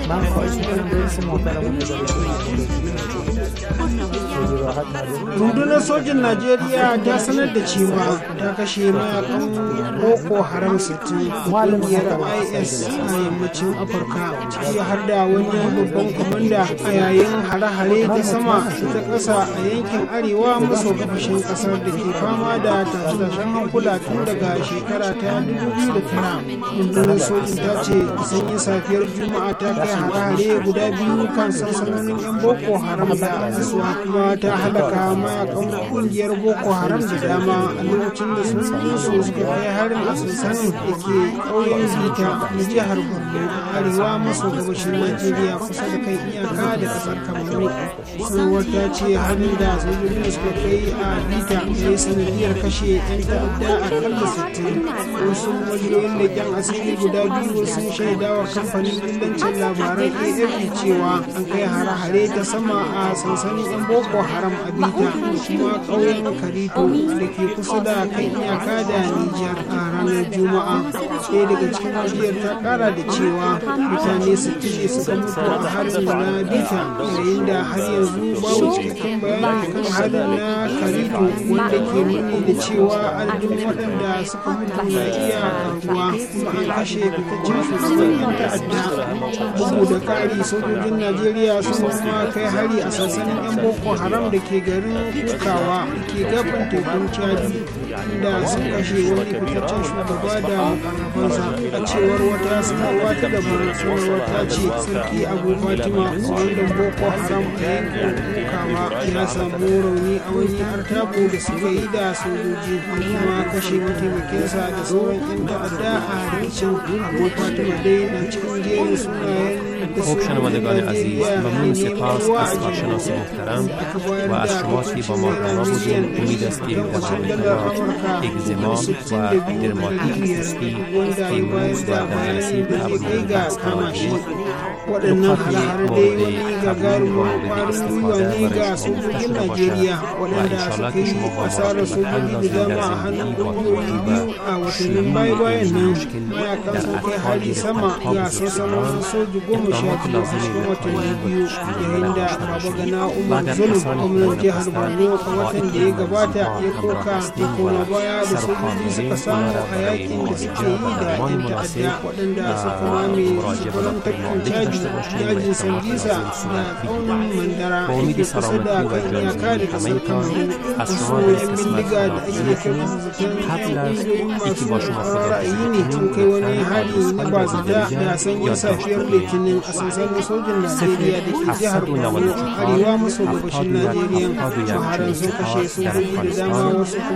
Rundunar sojin Najeriya ta sanar da cewa ta kashe mayakan Boko Haram 60 ƙungiyar IS a yammacin Afirka, ciki har da wani babban kwamanda a yayin hare-hare ta sama ta ƙasa a yankin arewa maso gabashin ƙasar da ke fama da tashe-tashen hankula tun daga shekara ta 2009. Rundunar sojin ta ce sanyin safiyar Juma'a ta kai hare-hare guda biyu kan sansanonin 'yan Boko Haram da Asuwa, kuma ta halaka mayakan ƙungiyar Boko Haram da dama a lokacin da sojojinsu suka kai harin a sansanin da ke ƙauyen Zita na jihar Borno arewa maso gabashin Najeriya kusa da kan iyaka da ƙasar Kamaru. Sanarwar ta ce harin da sojojin suka kai a Bita ya yi sanadiyar kashe 'yan ta'adda akalla 60. Wasu majiyoyin leƙen asiri guda biyu sun shaidawa kamfanin dillancin labaran AFP cewa an kai hare-hare ta sama a sansanin 'yan Boko Haram a Bita da kuma ƙauyen Karito da ke kusa da kan iyaka da Nijar a ranar Juma'a. Ɗaya daga cikin majiyar ta ƙara da cewa mutane 60 suka mutu a harin na Bita, yayin da har yanzu babu cikakken bayani kan harin na Karito wanda ke nuni da cewa adadin waɗanda suka mutu na iya karuwa, kuma an kashe fitaccen shugaban 'yan ta'adda. Bugu da ƙari, sojojin Najeriya sun kuma kai hari a sansanin 'yan Boko Haram da ke garin Kukawa da ke gaban tekun Chadi, inda sun kashe wani fitaccen shugaba da mukarrabansa. A cewar wata sanarwa ta daban, sanarwar ta ce Sarki Abu Fatima, kwamandan Boko Haram a yankin Kukawa, ya samu rauni a wani artabu da suka yi da sojoji, kuma kashe mataimakinsa da sauran 'yan ta'adda a rikicin. Abu Fatima dai na cikin jerin sunayen da شنوندگان عزیز، ممنون سپاس از کارشناس محترم و از شما که با ما همراه بودید. امید است که درمانات اگزما و درماتیک پوستی، فیروز و دندانپزشکی تبرون بحث فرمایید. waɗannan hare-hare dai wani gagarumin ƙwarin gwiwa ne ga sojojin Najeriya waɗanda suka yi asarar sojoji da dama a hannun ƙungiyoyi biyu a watannin baya-bayan nan. Mayakan sun kai hari sama ga sansanonin soji 12 a cikin watanni biyu, yayin da Babagana Umar Zulum, gwamnan jihar Borno, a watan da ya gabata ya koka da koma baya da sojoji suka samu a yakin da suke yi da 'yan ta'adda waɗanda suka mame sukuran tafkin Chadi, dajin Sambisa da tsaunin Mandara da ke kusa da kan iyaka da ƙasar Kamaru. Wasu 'yan bindiga da ake kai musu zaton 'yan ƙungiyoyin masu ra'ayi ne sun kai wani hari na bazata da sanyin safiyar Litinin a sansanin sojin Najeriya da ke jihar Borno arewa maso gabashin Najeriya. Maharan sun kashe sojoji da dama, wasu kuma sun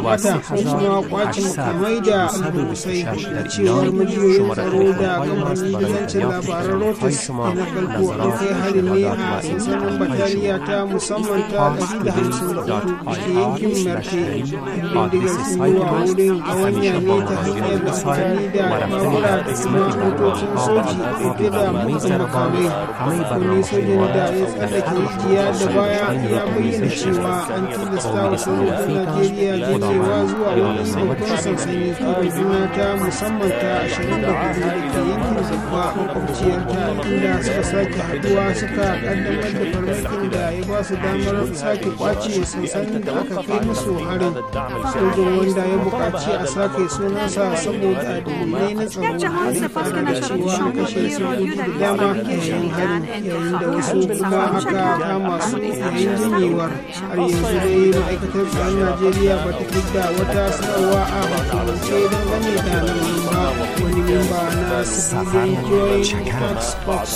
bata ko kuma kwace makamai da alburusai da cewar miliyoyin tsaro da kamfanin dillancin labaran Reuters da na farko an kai harin ne a sansanin bataliya ta musamman ta 153 da ke yankin Marte. Bindigar sun yi wa wurin ƙawanya ne ta hanyar da amfani da babura da kuma motocin soji ɗauke da manyan makamai. Wani sojin da ya tsallake rijiya da baya ya bayyana cewa an tilasta wa sojojin Najeriya janyewa zuwa wani babban sansani runduna ta musamman ta 24 da ke yankin Zabba makwabciyarta, inda suka sake haduwa suka kaddamar da farmakin da ya ba su damar sake kwace sansanin da aka kai musu harin. Sojin wanda ya buƙaci a sake sunansa saboda dalilai na tsaro ya fara da cewa an kashe sojoji da dama yayin harin, yayin da wasu kuma aka kama su yayin janyewar. Har yanzu dai ma'aikatar tsaron Najeriya ba ta fidda wata sanarwa a hukumance dangane da lamarin ba. Wani memba na Civilian Joint Task Force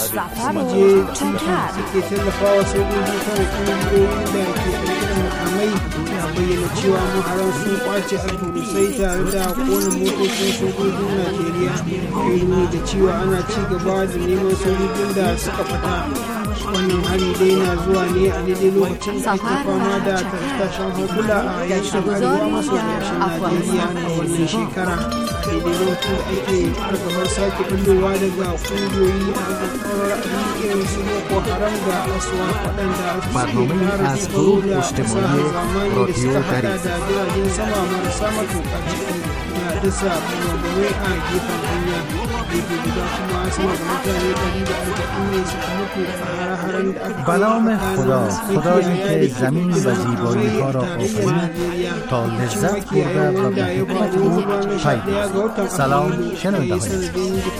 CJTF suke tallafawa sojoji kan ƙungiyoyin da ke ɗauke da makamai ya bayyana cewa maharan sun kwace alburusai tare da kona motocin sojojin Najeriya, ya da cewa ana ci gaba da neman sojojin da suka fata. Wannan hari dai na zuwa ne a daidai lokacin da ake fama da tashin hankula a yankin arewa maso gabashin Najeriya a wannan shekara. Daidai lokacin da ake fargabar sake bullowa daga kungiyoyi a ƙarƙarar irin su Boko Haram da Aswa waɗanda suke fara tsaro da fasahar zamani da suka haɗa da jiragen sama marasa matuƙa ciki da dasa bambamai a gefen hanya. Gefe guda kuma sama da mutane 140 ne suka mutu a hare-haren da aka به نام خدایی که زمین و زیبایی ها را آفرید تا لذت برده و به حکمت او پی. سلام شنونده های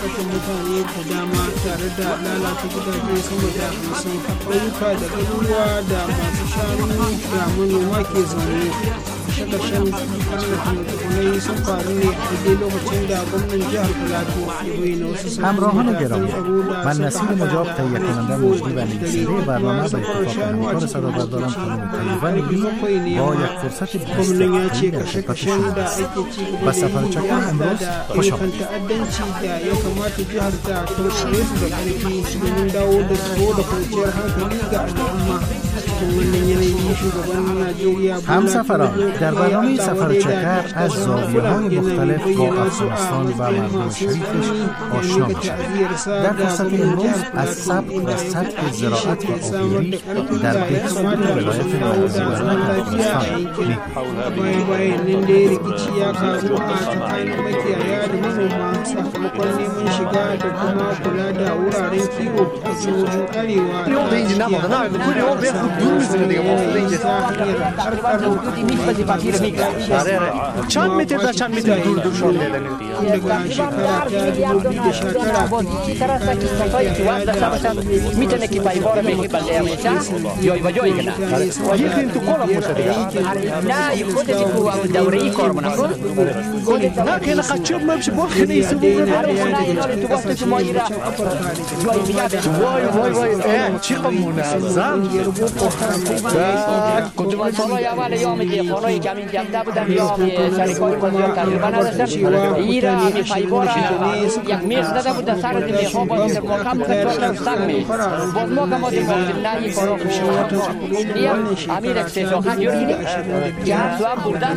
kashe-kashen karnakin tukunai sun faru ne a daidai lokacin da gwamnan jihar Plateau ya bayyana wasu همراهان گرامی، من نصیر مجاب تهیه کننده مجری و نویسنده برنامه به اتفاق همکار صدا بردارم خانم طیبه نیلی با یک فرصت 20 دقیقه‌ای در خدمت شما است. با سفر چکر امروز خوش آمدید. همسفران، در برنامه سفر چکر از زاویه‌های مختلف با افغانستان و مردم شریفش آشنا بشوید. در فرصت امروز از سبک و سبک زراعت و آبیاری در بهسود ولایت مرکزی افغانستان می‌بینید. چند متر در چند متر دور دور شده میتونه که پایوار میگه بله میشه یا جایی کنه یکی تو کار موشه نه خودت تو دوره‌ای کار منم نه که لقچوب ما بشه بخنی سبوره تو وقت ما ایرا وای چی منظم كنت مثلا يا مال يوم دي خوني كامين جامدا بودم يوم شركات بودم تقريبا نداشتم ایرا می فایبورا یک میز داده بود سر دی خوب بود مکان بود سامی بود مکان بود نه کارو نیا امیر اکسسو ها جوری یا تو بردن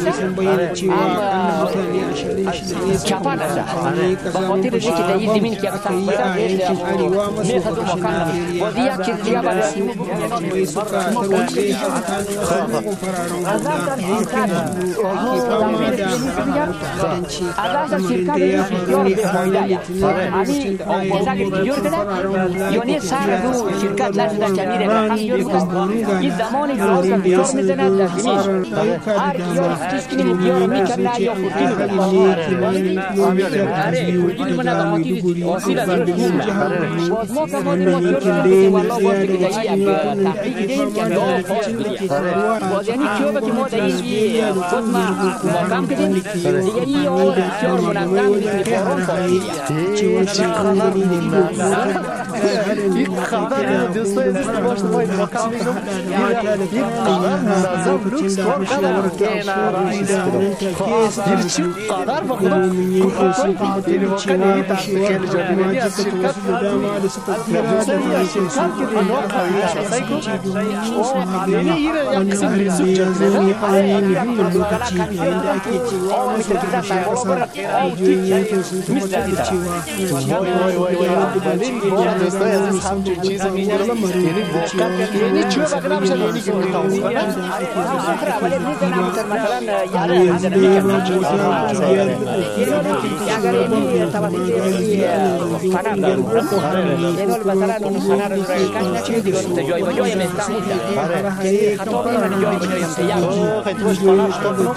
چپا داشت با خاطر اینکه در این زمین که اصلا می خدو مکان بود یا چیزی برای یعنی سر دو شرکت لازم داشتنی رقم جور کنه این زمانی درست بیرون میزنه در زمین هر کیار کسی میگه میکنه یا خودی من از ماتی وسیله دارم باز ما کمانی ماتی والله باز که یک تحقیق دین که باز یعنی چوبه که ما در این خود مقام کردیم دیگه این او بسیار منظم بیزنی فورم فاقیدیم این خبر دوستای عزیز باشد باید مقام میگم این قدر منظم لوکس کار قدر این چی قدر با خدا این واقعا این تحصیل خیلی جالبی از شرکت نبوسه یا شرکت که انواع قویه شخصی کن یعنی این یک قسم ریسوب جلده دوستای عزیز همچون چیز میگرم یعنی چوه بقیده بشد یعنی که میتاوز کنن ولی میزنم مثلا یاره حضر میکنم اگر اینی توسط فنر دارم مثلا این فنر رو کش نچید دیگه جای و جای مستان یعنی خطا میمونه جای و جای هم تیار خیطوش فنر شتا کنم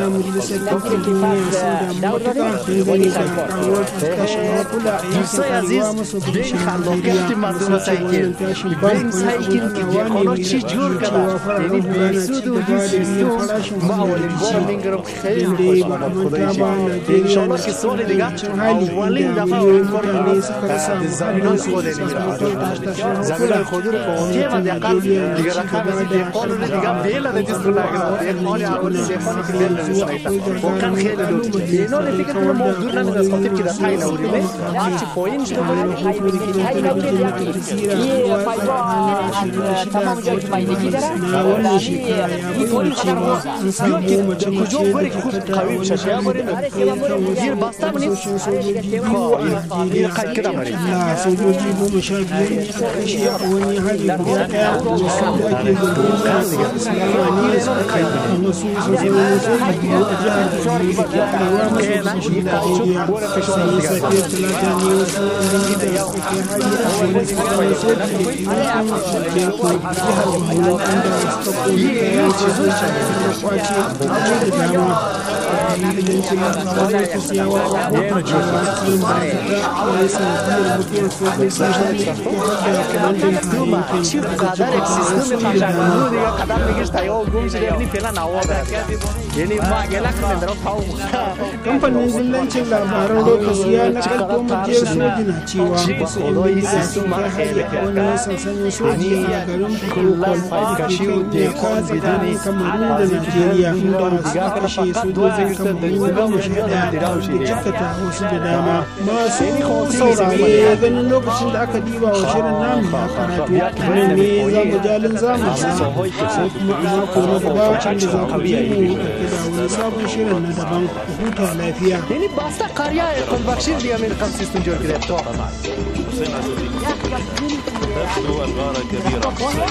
دوستای عزیز بین خلاقیت مردم سعی کرد بین سعی کرد که دیخانا چی جور کرد یعنی بیسود و این سیستم ما اولین بار میگرم خیلی خوش آمد خدای شد انشاءالله که سال دیگه اولین دفعه اولین کار زمین های خود میگرم زمین های خود رو قوانین تیمه دیگه رقم از دیخان رو دیگه بیل ندیست رو نگرم دیخانی اول دیخانی که بیل ندیست نیست واقعا خیلی لوت اینا رو فکر کنم موضوع نمید از خاطر که در تایی نوریمه هرچی پایین شده تمام جایی که مایدگی داره این پایین بیان که کجا باری که خود قوی بشه یا باری گیر بسته منید این قید کده باری چقدر سیستم تجربه دیگه قدم میگیش تایو گم شده یعنی فعلا نواده یعنی ما گله کنیم درو پاو kamfanin zillancin labaran lokaci ya nakalto majiyar sojin cewa wasu yan sun hari a wani sansanin soji a garin kurkul da ke iyaka tsakanin kamaru da najeriya inda suka kashe sojojin kamaru 11 da jikkata wasu da dama masu saurare ganin lokacin da aka diba wa shirin namu ya karatu nan ne za mu jalin zamu sai kuma a mako na gaba can da za ku ji mu da wani sabon shirin na daban huta lafiya یعنی باستا قریه قلبخشیر دیگه میرقم سیستم جور کرده تو تبدو الغارة كبيرة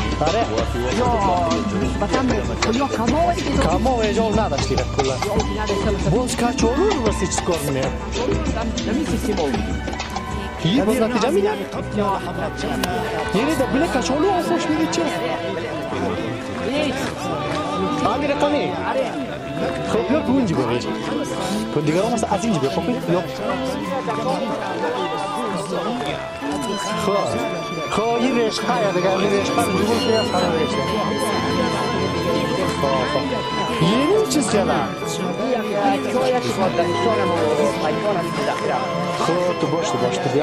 كامو يجاو نداشتی کلا باز کچالو رو واسه چی کار میکنه یه باز نتیجه میده یعنی دبله کچالو آفوش میده چه آدی رقمی خب بیا تو اینجا بگیج تو دیگه هم از اینجا بیا خب بیا خب این رشق های دیگه این رشق های جبور بیا سرم رشق یه چیز جدا خب تو باش بیا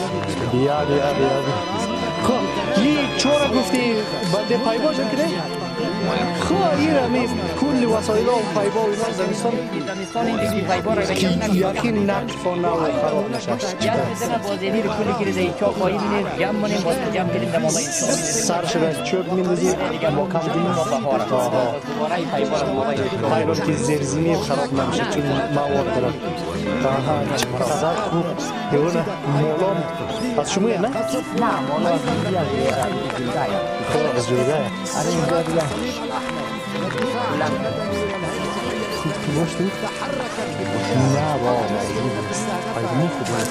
خب یه چورا گفتی بنده پای باشه کنه خب این رمی کل وسایل و پایبا و اینا زمستان این دیگه پایبا را یکی نقف و نو خراب نشه یاد بزنه بازینی رو کلی کرده ای چاق هایی دینه جمع منیم باز جمع کریم در ماما انسان سر شده چوب میندازی دیگه ما کم دینیم و بهارم دوباره ای پایبا را موقعی پایبا که زیرزینی خراب نمیشه چون مواد دارم چقدر خوب یونه مولان از شما نه؟ نه مولان از جلگاه خب از جلگاه از اینجا دیگه باشتی؟ نه بابا پایبا خوب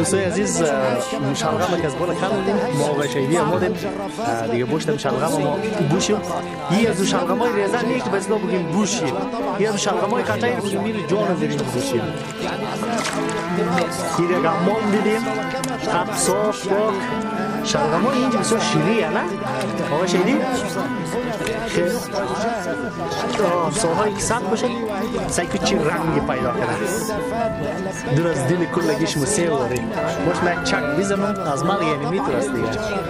دوستای عزیز شلغم که از بالا کردیم ما و شهیدی آمدیم دیگه بوشتم شلغم ما بوشیم یه از شلغمای ریزه نیست به اصلا بگیم بوشیم یه از شلغمای کتایی رو بگیم میره جان بریم بوشیم یه گمان دیدیم تب صاف پاک شلغمای اینجا بسیار شیریه نه؟ آقا شهیدی؟ خیلی سوهایی که سخت باشه سعی که چی رنگی پیدا کنه دور از دل کلگیش مسیح واره باش من چک بیزمم از من یعنی میتونست دیگه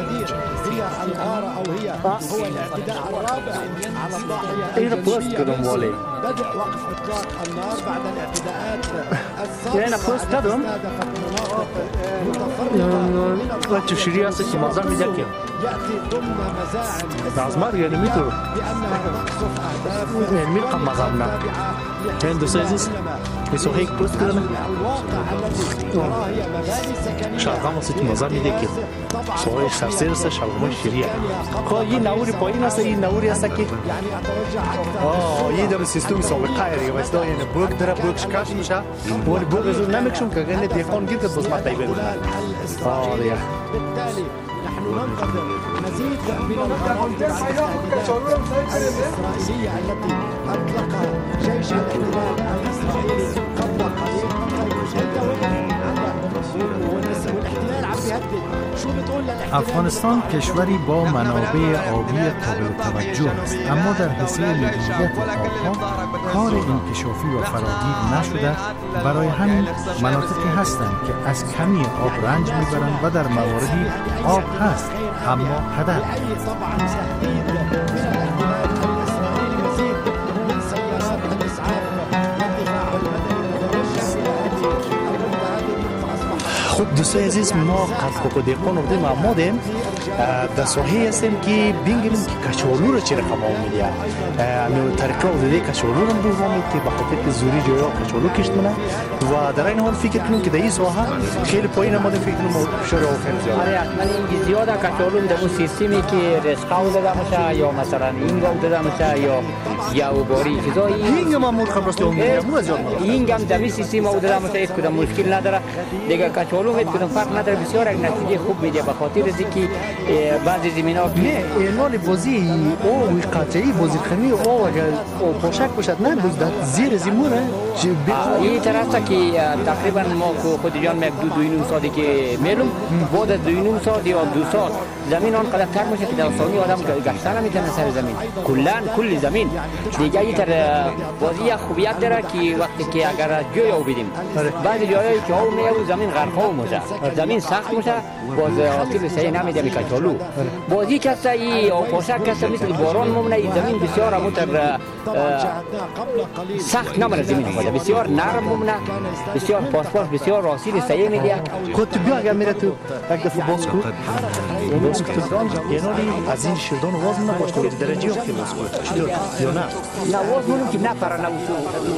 این رو پوست کدوم والی این رو پوست کدوم بچه شیری هسته که مازم میده که از من یعنی میتونست یعنی میرقم مازم نه این دوستای عزیز میسو هیک پوست کدومه شلغم هسته که مازم میده که سوهایش سرسیر هسته شلغمای شیریه که یه نوری پایین هسته یه نوری هسته که یه در سیستم سابقه دیگه بس دا یعنی بوک داره بوک شکاش میشه ولی بوک ازون نمیکشم که گنه دیخان گیر که بس مطعی بگونه دیگه نحن ننتظر مزيد من المنطقة الإسرائيلية التي أطلق جيش الاحتلال الإسرائيلي قبل افغانستان کشوری با منابع آبی قابل توجه است، اما در حصه مدیریت آبها کار انکشافی و فراگیر نشده. برای همین مناطقی هستند که از کمی آب رنج میبرند و در مواردی آب هست اما هدر خب دوستای عزیز ما قفقو دیقان رو دیم آمادیم در ساحه هستیم که بینگیم که کچالو رو چی رقم آمیدیم امیو طریقه رو دیده کچالو رو رو آمید که بخاطر که زوری جایا کچالو کشت منه و در این حال فکر کنیم که در این ساحه خیلی پایین آمادیم فکر کنیم فشار آب خیلی زیاده آره حتما این زیاده کچالو در اون سیستمی که رزقاو داده میشه یا مثلا اینگاو داده میشه یا باری چیزایی اینگ هم امور خبرسته آمیدیم اینگ هم در این سیستم او داده میشه ایت کدام مشکل نداره دیگه کچالو هیچ کدام فرق نداره بسیار یک نتیجه خوب میده به خاطر از اینکه بعضی زمینا نه اعلان بازی او قطعی بازیکنی او اگر او پوشاک باشد نه بزد زیر زمینه این طرف که تقریبا ما خود جان یک دو نیم ساعتی که میرم بعد از 2.5 ساعت یا 2 ساعت زمین آنقدر تر میشه که در ثانی آدم گشتن نمیتونه سر زمین کل زمین دیگه این تر بازی خوبیت داره که وقتی که اگر جوی او بدیم بعضی جایی که او میو زمین غرق میشه زمین سخت میشه باز حاصل صحیح نمیده کچالو بازی کسا ای او پوشاک کسا مثل باران ممنه زمین بسیار متر سخت نمونه زمین خود بسیار نرم ممنه بسیار پاسپاس بسیار راسیل صحیح میده خود بیا اگر میره تو یک دفعه باز کن یعنی از این شردان واز نباشته و درجه یافتی باز کن چطور یا نه واز مونم که نپره نوسو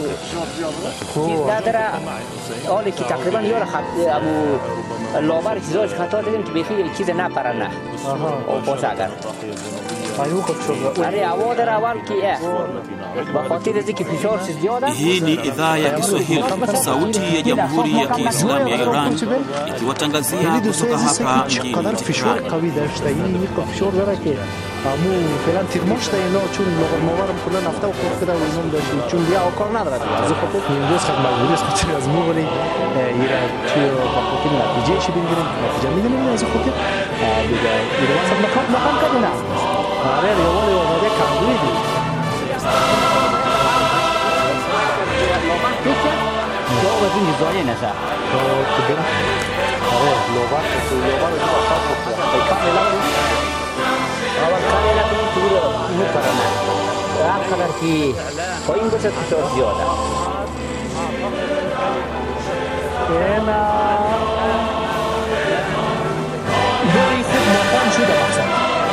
که داره حالی که تقریبا یار خط لابر چیزاش خطا دیدیم که بخی چیز نپره نه او باشه اگر ایو خب شد اره هوا در اول که به خاطر از اینکه فشار زیاده hii ni idhaa ya Kiswahili sauti ya Jamhuri ya Kiislamu ya Iran ikiwatangazia kutoka hapa mjini فشار قوی داشته این فشار داره که امو فعلا ترماش تا اینا چون موارم کلا نفته و خود کده و اینم داشتیم چون بیا کار نداره از خود امروز خود مجبوری است که از مو ولی ایرا چی با خود نتیجه چی بگیریم نتیجه میدونیم از خود دیگه واسه مکان کنه آره ریوالی اومده کندوی دی تو واسه نزاعی نشه آره لوبار تو لوبار رو خاص بکنه کاملا اول کاملا تو میپرنه هر قدر که پایین باشه فشار زیاده اینا دوری خوب مکان شده مقصد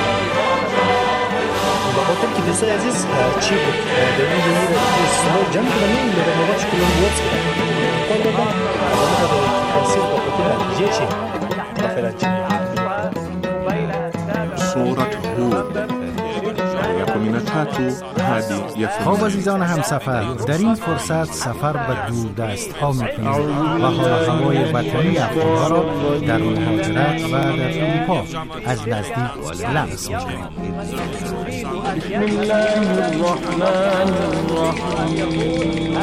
بخاطر که دوستای عزیز چی بود در این جمعی رو سمای جمع کنم این در نواش کنم ویدز کنم کار دادم تاثیر بخاطر نتیجه چی بخیرت چی صورت هود یا کمیونت tatu hadi ya خب عزیزان همسفر، در این فرصت سفر به دور دست ها میکنیم و حال هوای وطنی افغان‌ها را در مهاجرت و در اروپا از نزدیک لمس میکنیم. بسم الله الرحمن الرحیم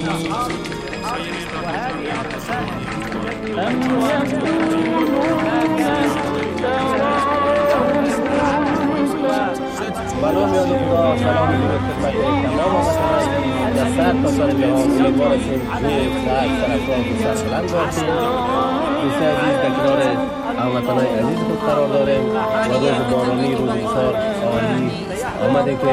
سلام یاد خدا، سلام خدمت تمام در سر تا سر جهان امیدوار هستیم روی سر طرفدار دوست بلند باشیم. دوست عزیز در کنار هموطنان عزیز خود قرار داریم و روز بارانی، روز ایثار عالی آمده که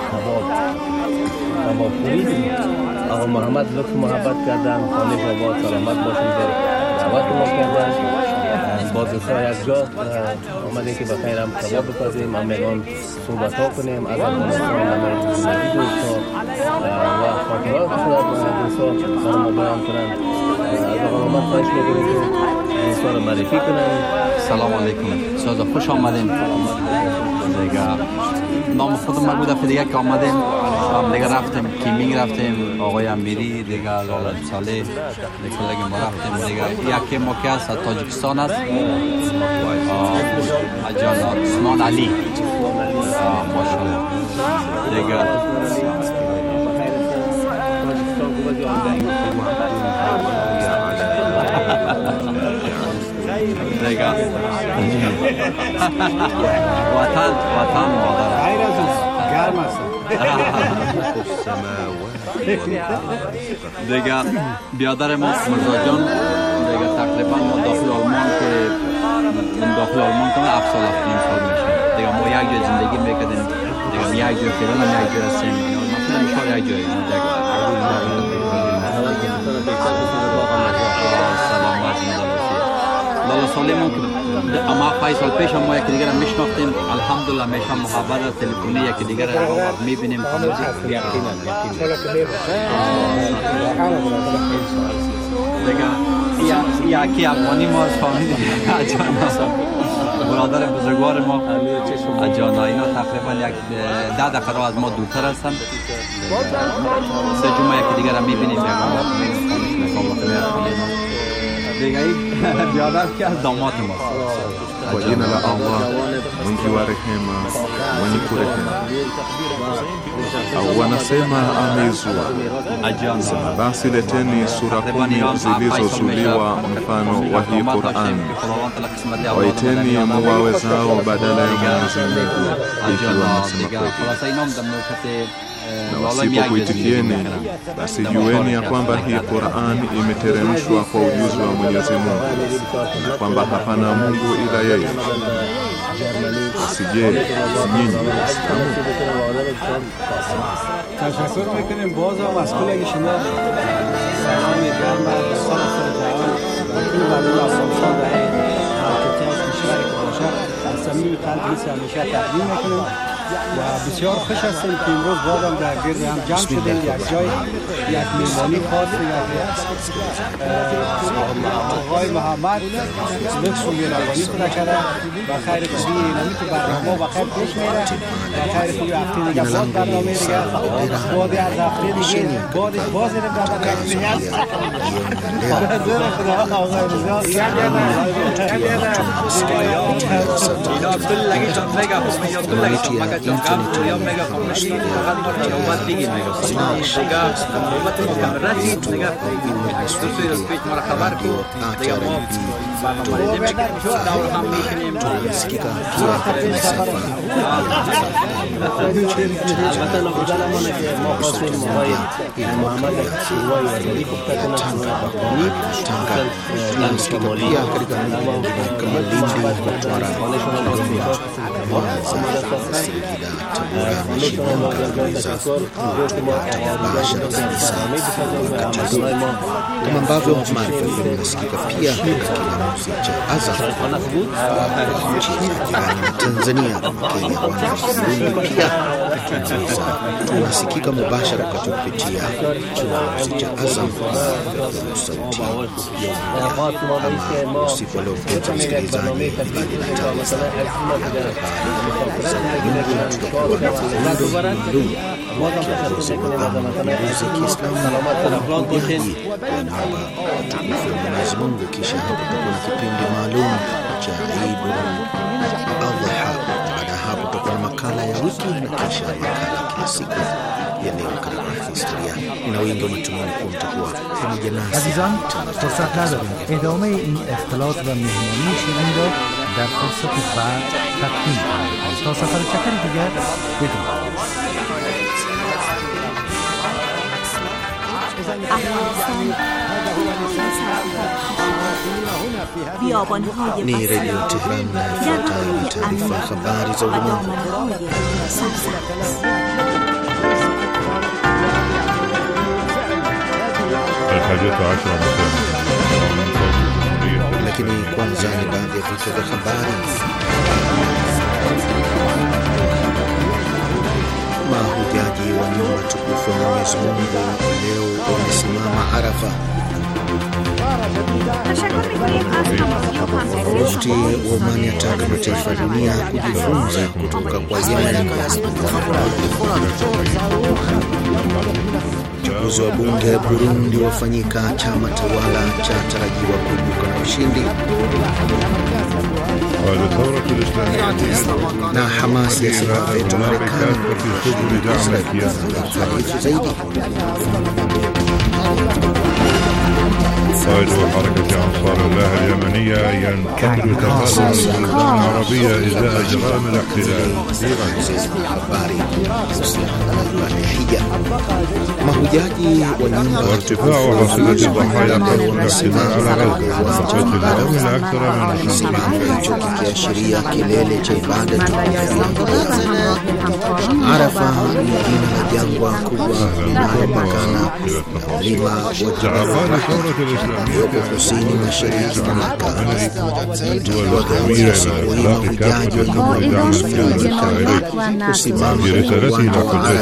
کباب خوری آقا محمد لطف محبت کردن، خانه آباد سلامت باشیم در دعوت ما کردن. با دوستان یک جا آمدیم که بخیر هم کباب بپزیم، هم میلان صحبت ها کنیم از افغانستان همه دوستا و خاطرات خود دوستا برای ما بیان کنند. از آقا محمد خواهش میکنیم که دوستا رو معرفی کنند. سلام علیکم، سازا خوش آمدین دیگه. نام خودم بود دفعه دیگه که آمدیم دیگه رفتیم کیمینگ، رفتیم آقای امیری دیگه، لالت صالح دیگه ما رفتیم دیگه. یکی ما که از تاجیکستان است جان عثمان علی ماشاءالله دیگه. دیگه وطن مادر غیر از گرم است دیگه. بیادر ما مرزا جان دیگه تقریبا ما داخل آلمان که من داخل آلمان کنم 7 سال میشه دیگه. ما یک جای زندگی میکردیم دیگه، یک جای فعلا هم یک جای هستیم مثلا میشار یک جای لالا سالیمون که اما 5 سال پیش ما یکی دیگر میشناختیم، الحمدلله میشه محبت تلفنی یکی دیگر میبینیم. دیگه یکی افغانی ما از فامیل برادر بزرگوار ما اجانا، اینا تقریبا یک 10 دقیقه از ما دورتر هستن. 3 جمعه یکی دیگر میبینیم دیگه. بیادر که از داماد ماست. Kwa jina la Allah mwingi wa rehema mwenye kurehema. Au wanasema ameizua. Sema basi leteni sura 10 zilizozuliwa mfano wa hii Qur'an. Waiteni muwawezao badala ya Mwenyezi Mungu ikiwa mnasema kweli. Na wasipokuitikieni basi jueni ya kwamba hii Qur'an imeteremshwa kwa ujuzi wa Mwenyezi Mungu na kwamba hapana Mungu ila yeye. Sije nyinyi Waislamu تشکر میکنیم باز هم از کل اگه شما سلام گرم و صرف جوان وقتی مردم افغانستان برای حرکتی از کشور که باشه از صمیم قلب همیشه تقدیم میکنیم و بسیار خوش هستیم که امروز بازم در گرد هم جمع شدیم یک جای یک میزبانی خاص آقای محمد لطف و مهربانی خدا کرده و خیر خوبی نمیتو برنامه و خیر پیش میره و خیر خوبی هفته دیگه باز برنامه دیگه بعد از هفته دیگه باز رو برنامه دیگه خدا آقای رضا اینا عبداللگی جان میگه عبداللگی جان یا مگه کامشی فقط نوبت دیگه میگه دیگه نوبت ما رسید دیگه دوسری از پیش ما خبر کو دیگه ما برنامه دیگه میگه دور هم میکنیم البته نبودن ما که ما خواستیم آقای محمد سیروای وزیری خودتون افغانی تنگل کمالی kama ambavyo maarifa yanasikika pia katika Azam nchini Tanzania, Kenya, Burundi pia tunasikika mubashara kupitia kiwango cha Azam sauti ya ama usiku wa leo mpenzi msikilizaji, mbali na taarifa kiongozi mwadhamu wa mapinduzi ya Kiislamu mahujaji wanaomba utukufu wa Mwenyezi Mungu. Kisha hapo tutakuwa na kipindi maalum cha Eid al-Adha. Baada ya hapo tutakuwa na makala ya wiki na kisha makala kila siku ya leo katika historia. Nina wingi wa matumaini kuwa mtakuwa pamoja nasi. عزیزان فرصت نداریم ادامه این اختلاط و مهمانی شیرین را در فرصت بعد تقدیم کنیم. تا سفر چکر دیگر بدرود. Ni Radio Tehran na ifuatayo ni taarifa ya habari za ulimwengu. Lakini kwanza ni baadhi ya vichwa vya habari. Mahujaji wa nyumba tukufu ya Mwenyezi Mungu leo wamesimama Arafa. Mufti wa Omani ataka mataifa ya dunia kujifunza kutoka kwa Yemen. Uchaguzi wa bunge ya Burundi wafanyika, chama tawala cha tarajiwa kuibuka na ushindi. Na Hamas yasema veto Marekani zaidi. قائد حركة أنصار الله اليمنية ينتقد تفاصيل البلدان العربية إزاء جرائم الاحتلال. وارتفاع حصيلة الضحايا قبل الاعتداء على غزة وقتل اليوم أكثر من 50. Arafa ni jina la jangwa kubwa linalopakana na mlima wa Jabal ulioko kusini mashariki mwa Makka. Tukiwadhamia siku hii mahujaji wa nyumba kusimama